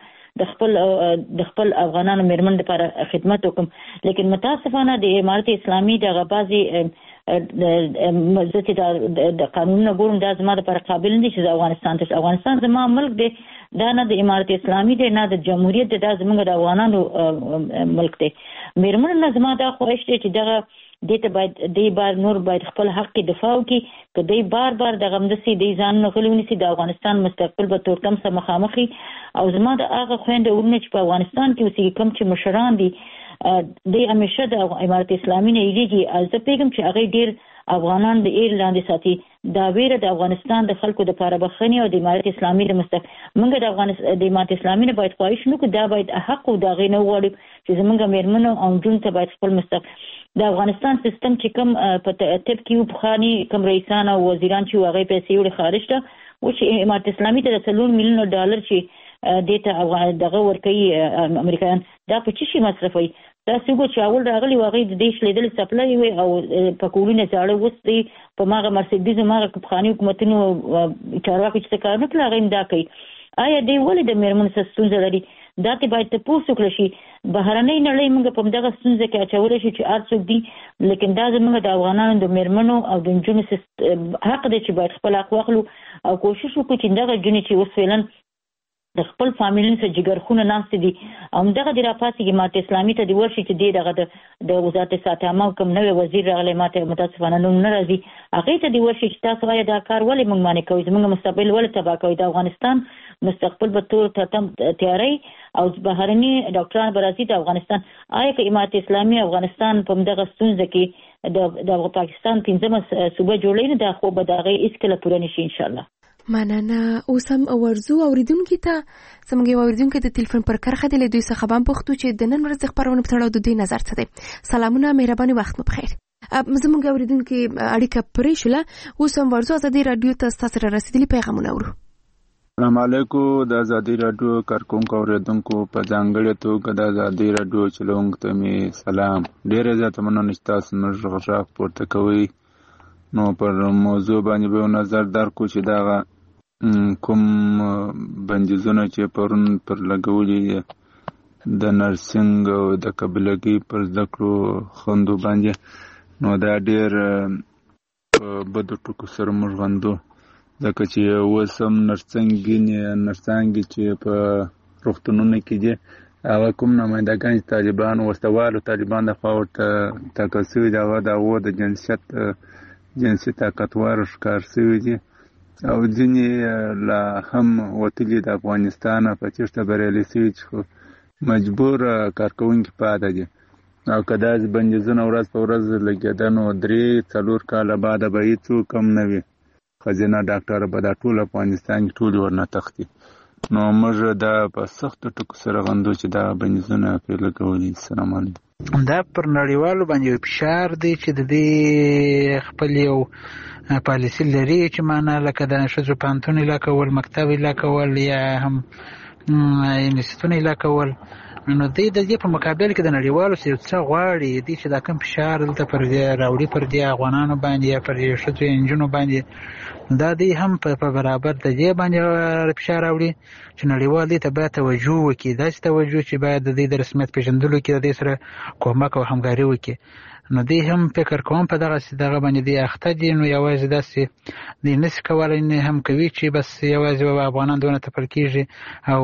د خپل افغانانو میرمن لپاره خدمت وکم. لیکن متاسفانه د امارت اسلامي دغه بعضې زه چې د قانونونه ګورم دا زما دپاره قابل نه دي چې افغانستان زما ملک دی، دا نه د امارت اسلامي دی نه د جمهوریت دی، دا زمونږ د افغانانو ملک دی. میرمنو نه زما دا خواهش دی چې دغه دې ته باید دی بار نور باید خپل حق کې دفاع وکړي که دی بار بار دغه همداسې دی ځانونه غلي ونیسي د افغانستان مستقبل به تورتم سره مخامخ وي. او زما د هغه خویندې ورونه چې په افغانستان کې اوسېږي کوم چې مشران دي دی همیشه د امارت اسلامي نه یېرېږي. زه پوهېږم چې هغوی ډېر افغانان د ایر لاندې ساتي. دا ویره د افغانستان د خلکو د پاره بخښنې او د امارت اسلامي د موږ د امارت اسلامي نه باید خواهش نه کړو، دا باید حق او د هغې نه وغواړو چې زموږ میرمنو او نجونو ته باید خپل د افغانستان سیستم چې کوم په ترتیب کې وو پخواني کوم رئیسان او وزیران چې هغوی پیسې وړې خارج ته اوس چې امارت اسلامي ته د 4 میلیونه ډالر چې دې ته دغه ورکوي امریکایان دا په څه شي مصرفوي؟ دا څوک چې اول راغلي وو هغوی د دې شلېدلې څپلۍ وې او په کورونه زاړه اوس دی په ماغه مرسډیز ماغه پخواني حکومتونو چارواکو چې څه کار نه کړي هغوی هم دا کوي. آیا دی ولې د میرمنو سره ستونزه لري؟ دا ته باید تپوس وکړل شي. بهرنۍ نړۍ موږ په همدغه ستونزه کې اچولی شي چې هر څوک دي، لیکن دا زموږ د افغانانو د میرمنو او د نجونو حق دی چې باید خپل حق واخلو او کوشش وکړو چې دغه نجونې چې اوس فعلا د خپل فامیلونو سره جګرخونه ناستې دي او همدغه دې راپاڅېږي امارت اسلامي ته دې ورشي چې دې دغه د وزارت ساتعامه کوم نوی وزیر راغلی ماته متاسفانه نوم نه راځي هغې ته دې ورشي چې تاسو آیا دا کار ولې موږ باندې کوئ؟ زموږ مستقبل ولې تباه کوئ؟ د افغانستان مستقبل به تور تم تیاری او بهرني ډاکټران به راځي د افغانستان. آیا که امارت اسلامي افغانستان په همدغه ستونزه کې د پاکستان 5مه صوبه جوړوي نو دا خو به د هغې هېڅکله پوره نه شي انشاءالله. مننه. اوس هم ورځو اوریدونکي ته زموږ یو اوریدونکی د تلیفون پر کرښه دی له دوی څخه به هم پوښتو چې د نن ورځې خپرونې په تړاو د دوی نظر څه دی. سلامونه، مهرباني، وخت مو بخیر. زموږ اوریدونکي اړیکه پرې شوله. اوس هم ورځو ازادي راډیو ته ستاسو سره رسېدلي پیغامونه اورو. السلام علیکم. د ازادي راډیو کارکونکو اوریدونکو په ځانګړې توګه د ازادي راډیو چلوونکو ته مې سلام. ډېره زیاته مننه چې تاسو زموږ غږ پورته کوئ. نو پر موضوع باندې به نظر درکړو چې دغه کوم بندیزونه چې پرون پر لګولي د نرسنګ او د قبیلګۍ پر زده کړو خوندو باندې، نو دا ډېر په بدو ټکو سره موږ غندو، ځکه چې اوس هم نرسانګې چې په روغتونونو کې دي هغه کوم نمایندګان چې طالبان وسوالو طالبان دخوا ورته ټاکل شوي دي هغه د هغو د جنسي طاقتور ښکار شوي دي او ځینې لا هم وتلي د افغانستان په تېښته بریالي شوي چې مجبور کارکوونکي پاتې دي. او که داسې بندیزونه ورځ په ورځ لګېده نو 3-4 کاله بعده به هېڅوک هم نه وي ښځینه ډاکټره به دا ټول افغانستان کې ټولې ورنه تښتي. نو موږ دا په سختو ټکو سره غندو چې دا بندیزونه پرې لګولي. السلام علیکم. دا پر نړیوالو باندې یو فشار دی چې د دې خپل یو پالیسي لري چې معنا لکه د ښځو پوهنتون اعلا کول، مکتب اعلا کول یا هم انسټیټونه اعلا کول. نو دوی د دې په مقابل کې د نړیوالو سره څه غواړي دوی چې دا کوم فشار دلته پر راوړي پر دې افغانانو باندې یا پر ښځو نجونو باندې، دا دوی هم په برابر د دې باندې فشار راوړي چې نړیوال دې ته باید توجه وکړي، داسې توجه چې باید د دې د رسمیت پېژندلو کې د دې سره کومک او همکاري وکړي. نو دی هم فکر کوم په دغه باندې دی اخته دي. نو یوازې داسې دی نشي کولای نه هم کوي چې بس یوازې افغانان دونه تپل کېږي او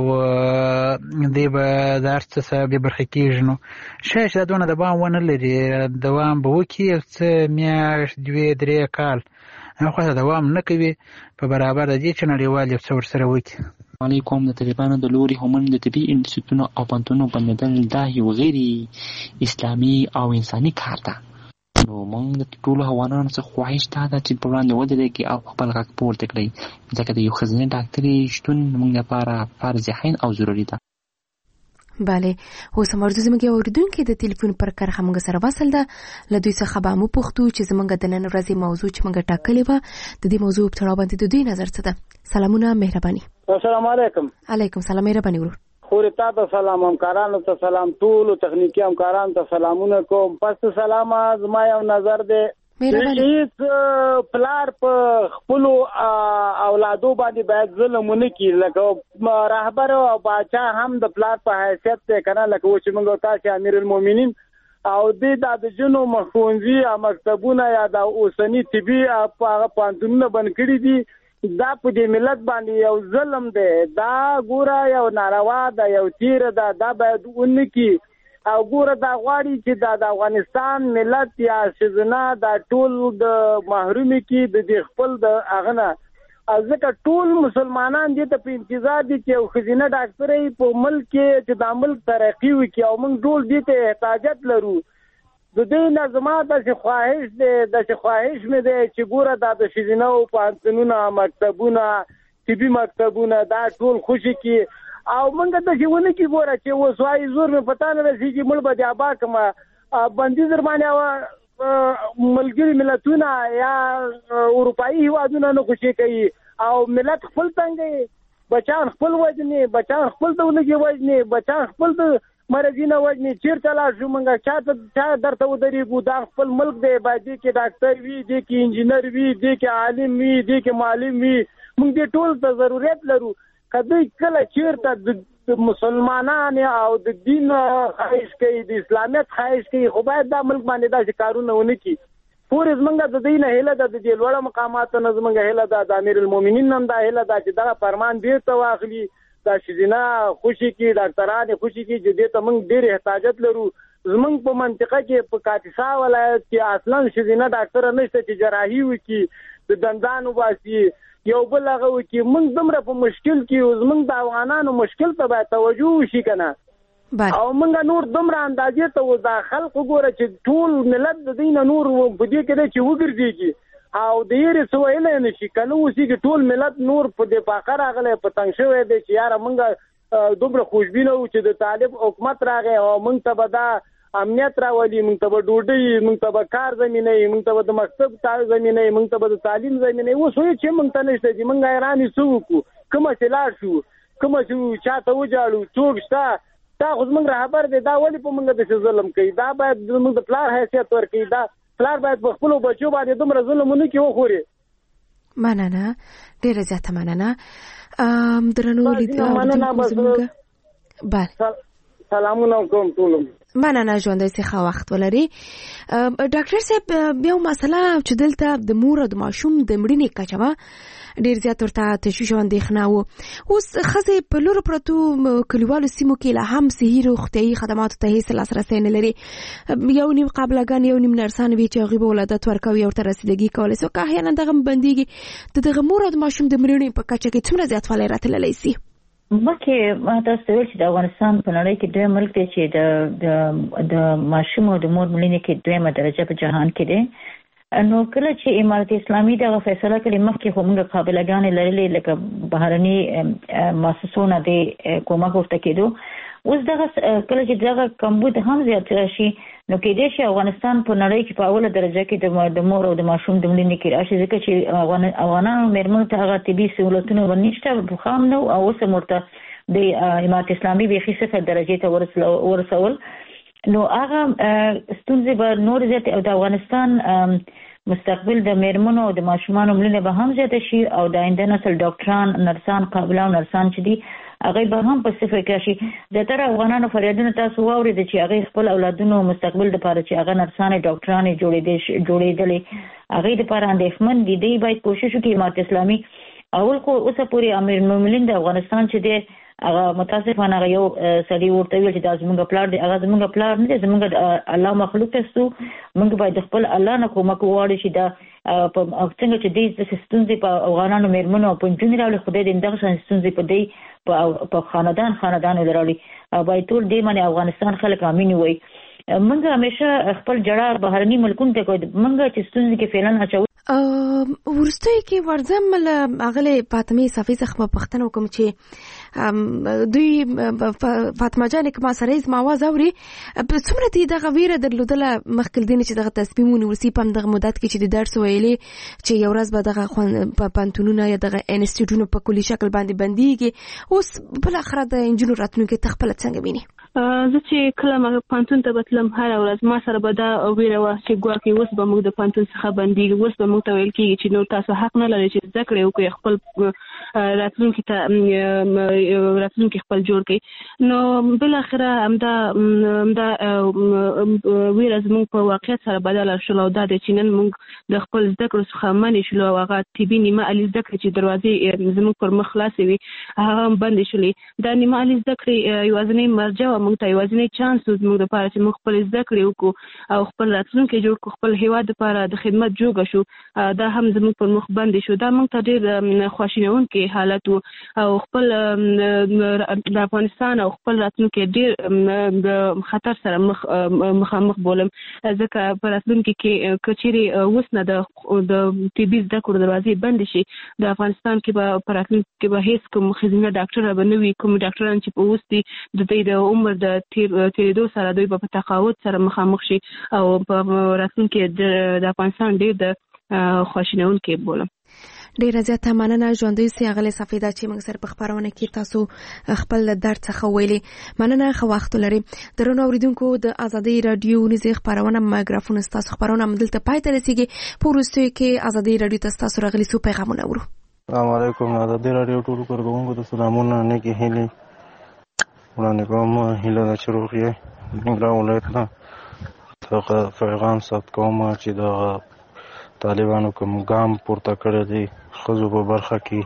دی به د هر څه سره بې برخې کېږي. نو شاید دا دونه دوام ونه لري، دوام به وکړي یو څه میاشت 2-3 کال، خو دوام نه کوي په برابر د دې چې نړیوال یو څه ورسره وکړي. علیکم. د طالبانو د لوري هم د طبي انسټیټوټونو او پوهنتونونو بندېدل دا یو غیر اسلامي او انساني کار ده. نو موږ د ټولو افغانانو څخه خواهش ده چې په وړاندې ودرېږي او خپل غږ پورته کړي، ځکه د یو ښځینه ډاکټرې شتون موږ لپاره فرض عین او ضروري ده. بله، اوس هم ورته زموږ اوریدونکو د ټلیفون پر کرښه موږ سره وصل ده. له دوی څخه به مو پوښتو چې زموږ د نن ورځې موضوع چې موږ ټاکلې وه د دې موضوع په تړاو باندې د دوی نظر څه ده. سلامونه، مهرباني. السلام علیکم. علیکم سلام، مهرباني ورور. خوري تاسو سلام، همکارانو ته سلام، ټول تخنیکی همکارانو ته سلامونه کوم. پس سلام، زما یو نظر دی هیڅ پلار په خپل اولادو باندې باید ظلم ونه کړي، لکه رهبر او باچا هم د پلار په حیثیت ته کنه، لکه و چې موږ تاسو امیر المؤمنین او د جنو مخونزي او مکتبونه یا د اوسنی طبي هغه پانتونونه بند کړي دي. دا په دې ملت باندې یو ظلم دی، دا ګوره یو ناروا ده، یو تیر ده، دا باید ونکړي. او ګوره دا غواړي چې د افغانستان ملت یا شزنا دا ټول د محرومي کې د خپل د اغنه ځکه ټول مسلمانان دي ته په انتظار دي چې خزینه ډاکټرې په ملک کې چې د ملک ترقی وکړي او موږ ټول دې ته احتیاجات لرو. د دې نظمات د خواهش دي د خواهش مې دي چې ګوره د شزینه او پانتونونه مکتبونه طبي مکتبونه دا ټول خوشي کې او منګه د ژوند کې ګوره چې وسوای زور مې پتا نه رسیږي مړ به ابا کما بندي درمانه ملګری ملتونه یا اروپאי هیوادونه نه خوشي کوي او ملت خپل څنګه بچان خپل وجني بچان خپل دولګي وجني بچان خپل مرزینه وجني چیرته لا شو منګه چا درته ودرېګو دا خپل ملک دی باید کې ډاکټر وي دی کې انجینر وي دی کې عالم وي دی کې معلم وي موږ دې ټول ته ضرورت لرو. کله کله چیرته د مسلمانانو او د دین خواهش کوي د اسلامیت خواهش کوي خو باید دا ملک باندې دا کارونه ونه کړي. پورې زمونږ د دینه هله د دې لوړ مقامات نه زمونږ هله د امیر المؤمنین نن دا هله دا چې دا فرمان بیرته واخلي دا شزینه خوشي کې ډاکټران خوشي کې چې دې ته موږ ډېر احتیاجات لرو. زمونږ په منطقه کې په کاپیسا ولایت کې اصلا شزینه ډاکټر نشته چې جراحي وکړي د دندانو واسي یو بل هغه وکړي. موږ دمره په مشکل کې زمونږ د افغانانو مشکل ته باید توجه وشي کنه او موږ نور دمره اندازې ته و دا خلق وګوره چې ټول ملت د دینه نور په دې کې چې وګرځيږي او د یې سوال نه شي کنه اوسې کې ټول ملت نور په دې فقره غلې په تنګ شوی دی چې یاره موږ دومره خوشبینه و چې د طالب حکومت راغی او موږ ته به دا امنیت راولي، موږ ته به ډوډۍ، موږ ته به کار زمینه، موږ ته به د مکتب زمینه، موږ ته به د تعلیم زمینه. اوس وایي چې موږ ته نشته چې موږ حیران یو څوک کومه چې لاړ شو کومه چې چاته وجاړو څوک شته دا خو موږ رهبر دی دا ولې په موږ د ظلم کوي. دا باید موږ د پلار حیثیت ورکړي، دا پلار باید په خپل بچو باندې دومره ظلم ونه کوي وخوري. مننه ډیره زیاته مننه درنو لیدونکو. بله سلامونه کوم ټول. مننه ژوندۍ څخه وخت ولري. ډاکټر صاحب بیا مسله چې دلته د مور او د ماشوم د مړینې کچه ډیر زیات ورته تشویش او اندېښنه و. اوس ښځې په لورو پرتو کلیوالو سیمو کې لا هم صحي روغتیایي خدماتو ته هیڅ لاسرسی نه لري. یو نیم قابلهګان یو نیم نرسان وي چې هغوی به ولادت ورکوي او ورته رسیدګي کولی شي که احیانا دغه بندېږي د دغه مور او د ماشوم د مړینې په کچه کې څومره زیاتوالی راتللی شي؟ مکه ما تاسو ویل چې د افغانستان په نړۍ کې دویم ملک دی چې د ماشوم او د مور مړینې کې دویمه درجه په جهان کې دی. نو کله چې امارت اسلامي دغه فیصله کړې مخکې خو موږ قابلګانې لرلې لکه بهرني مؤسسونه د کومک ورته کېدو. اوس دغه کله چې دغه کمبود هم زیات راشي نو کېدای شي افغانستان په نړۍ کې په اوله درجه کې د مور او د ماشوم د مړینې کې راشي ځکه چې افغانانو مېرمنو ته هغه طبي سهولتونه ورنشته خام نه او اوس مرته د امارت اسلامي بیخي صفر درجې ته ورسول. نو هغه ستونزې به نور زیات او د افغانستان مستقبل د میرمنو او د ماشومانو ملنه به هم زیات شي او د آینده نسل ډاکټران نرسان قابله او نرسان چې دي هغه به هم په صفر کې شي. زیاتره افغانانو فریادونه تاسو واورید چې هغه خپل اولادونو مستقبل لپاره چې هغه نرسان ډاکټران جوړېدلې هغه لپاره اندېښمن دي. دی باید کوشش وکړي امارت اسلامي اول خو اوسه پورې امیر المؤمنین د افغانستان چې دی هغه متاسفانه هغه یو سړي ورته ویل چې دا زموږ پلار دی، هغه زموږ پلار نه دی، زموږ الله مخلوق تاسو موږ باید خپل الله نه کومک وغواړو چې دا په څنګه چې دې ستونزې په افغانانو میرمنو او په نجونو راوړي، خدای دې دغه ستونزې په دې په خاندان ولرالي باید ټول دې باندې افغانستان خلک امین وي. موږ همیشه خپل جړه بهرني ملکونو ته کوو، موږ چې ستونزې کې فعلا اچو. ورستوي کې ورځم اغله فاطمه صافي څخه پښتنه وکم چې دوی فاطمه جان کما سره از ماواز اوري څومره دي دغه ویره درلودله مخکل دین چې دغه تصمیمونه ورسي په دغه مدت کې چې د درس ویلي چې یو ورځ به دغه په پانتونونه یا دغه انسټیټیوټونو په کلی شکل باندې بنديږي. اوس بل اخره د انجینر راتلونکي تخپل څنګه ویني؟ زه چې کله ما پانتون ته بتلم هر ورځ ما سره به دا ویره وه چې ګواکې اوس به موږ د پانتون څخه بندېږو، اوس به موږ ته ویل کېږي چې نو تاسو حق نه لرئ چې زده کړې وکړئ، خپل راتلونکي خپل جوړ کړئ. نو بالاخره همدا ویره زموږ په واقعیت سره بدله شوله او دا دی چې نن موږ د خپل زده کړو څخه منې شولو او هغه طبي نیمه علي زده کړې چې دروازې زموږ پر مخ خلاصې وي هغه هم بندې شولې. دا نیمه علي زده کړې یوازینۍ مرجع وه موږ ته، یوازینۍ چانس و زموږ دپاره چې موږ خپل زده کړې وکړو او خپل راتلونکی جوړ کړو، خپل هېواد دپاره د خدمت جوګه شو. دا هم زموږ پر مخ بندې شو. دا موږ ته ډېر خواشینونکی حالت و او خپل د افغانستان او خپل راتلونکی ډېر د خطر سره مخامخ بولم، ځکه په راتلونکي کې که چیرې اوس نه د طبي زده کړو دروازې بندې شي د افغانستان کې به په راتلونکي کې به هېڅ کوم ښځینه ډاکټره به نه وي. کوم ډاکټران چې په اوس دي د دوی د عمر د تېرېدو سره دوی به په تقاعد سره مخامخ شي او په راتلونکي د افغانستان ډېر د خواشینونکی بولم. ډیره زیاته مننه ژوندۍ سي اغله صفیدا چې موږ سره په خبرونه کې تاسو خپل درد څخه ویلي. مننه خو وخت لري. درنو اوریدونکو د ازادي رادیو نږدې خبرونه مایکروفون تاسو خبرونه مدلته پای ته رسیدي. پورستوي کې ازادي رادیو تاسو راغلي سو پیغامونه ورو. السلام علیکم. ازادي رادیو ټول کارکونکو ته سلامونه نه کې هلي وړاندې کوم. هیله ده چې روغ یې. موږ راولایت نه څنګه پیغام ثبت کوم چې د طالبانو کوم ګام پورته کړی دی ښځو په برخه کې.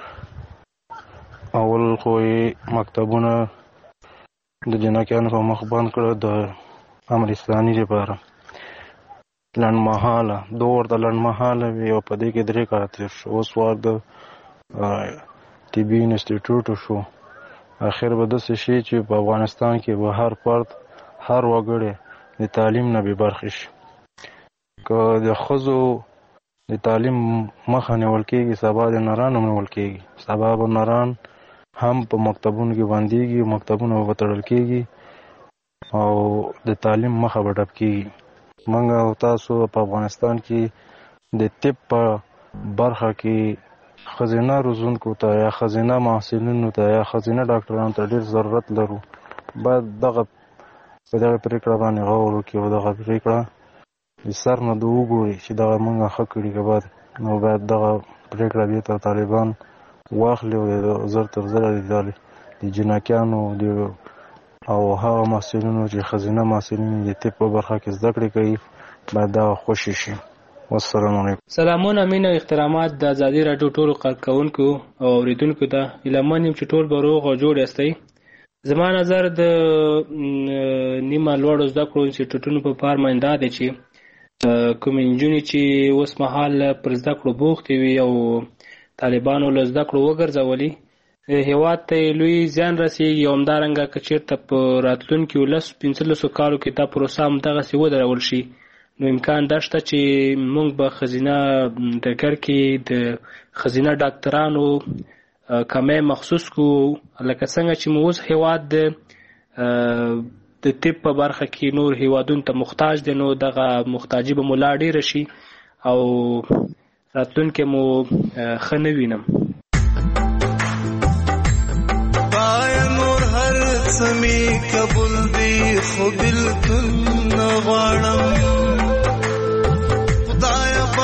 اول خو یې مکتبونه د جنکیانو په مخ بند کړه د امر اسلامي لپاره لنډمهاله ورته لنډمهاله وي او په دې کې 3 کاله تېر شو. اوس وار د طبي انسټیټیوټ شو. اخر به داسې شي چې په افغانستان کې به هر فرد هر وګړی د تعلیم نه بې برخې شي. که د ښځو د تعلیم مخه نیول کېږي سبا د نرانو نیول کېږي. سبا به نران هم په مکتبونو کې بندېږي، مکتبونه به تړل کېږي او د تعلیم مخه به ډپ کېږي. موږ او تاسو په افغانستان کې د طب په برخه کې ښځینه روزونکو ته یا ښځینه محصلینو ته یا ښځینه ډاکټرانو ته ډېر ضرورت لرو. باید په دغه پرېکړه باندې غور وکړي او دغه پرېکړه د سر نه د وګوري چې دغه موږ ښه کړي که بد، نو باید دغه پرېکړه بېرته طالبان واخلي او زر تر زره د جنکیانو او هغه محصلینو چې ښځینه محصلین د طب په برخه کې زده کړې کوي باید دغه خوشي شي. والسلام علیکم. سلامونه مین او احترامات د ازادي راډیو ټولو کارکونکو او اوریدونکو ته. هیله من یم چې ټول به روغ او جوړ یاستئ. زما نظر د نیمه لوړو زده کړو انسټیټیوټونو په پار دا دی چې کوم نجونې چې اوس مهال پر زده کړو بوختې وي او طالبانو له زده کړو وګرځولي هېواد ته لوی زیان رسېږي او همدارنګه که چېرته په راتلونکي 15 کالو کې دا پروسه همدغسې ودرول شي نو امکان دا شته چې موږ به ښځینه ډګر کې د ښځینه ډاکټرانو کمی مخصوص کړو. لکه څنګه چې مو اوس هېواد د طب په برخه کې نور هېوادونو ته محتاج دی، نو دغه محتاجي به مو لا ډېره شي او راتلونکی مو ښه نه وینم. نور هر څه مې قبول دی خو بلکل نه غواړم خدایه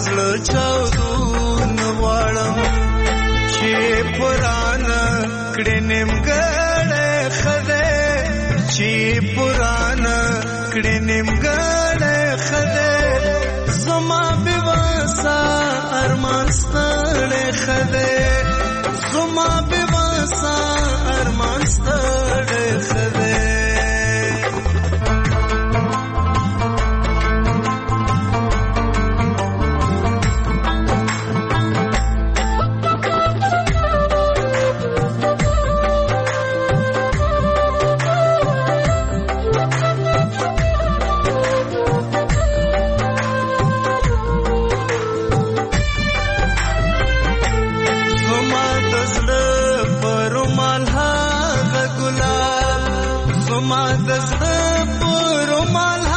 زړه چاودون غواړم چې پرانا کړي نیمګړې خده چې پرانا کړي نیمګړې خده زما بواسا ارمان ستړې خده زما بواسا ارمان ستړې خده زما د زړه پر مال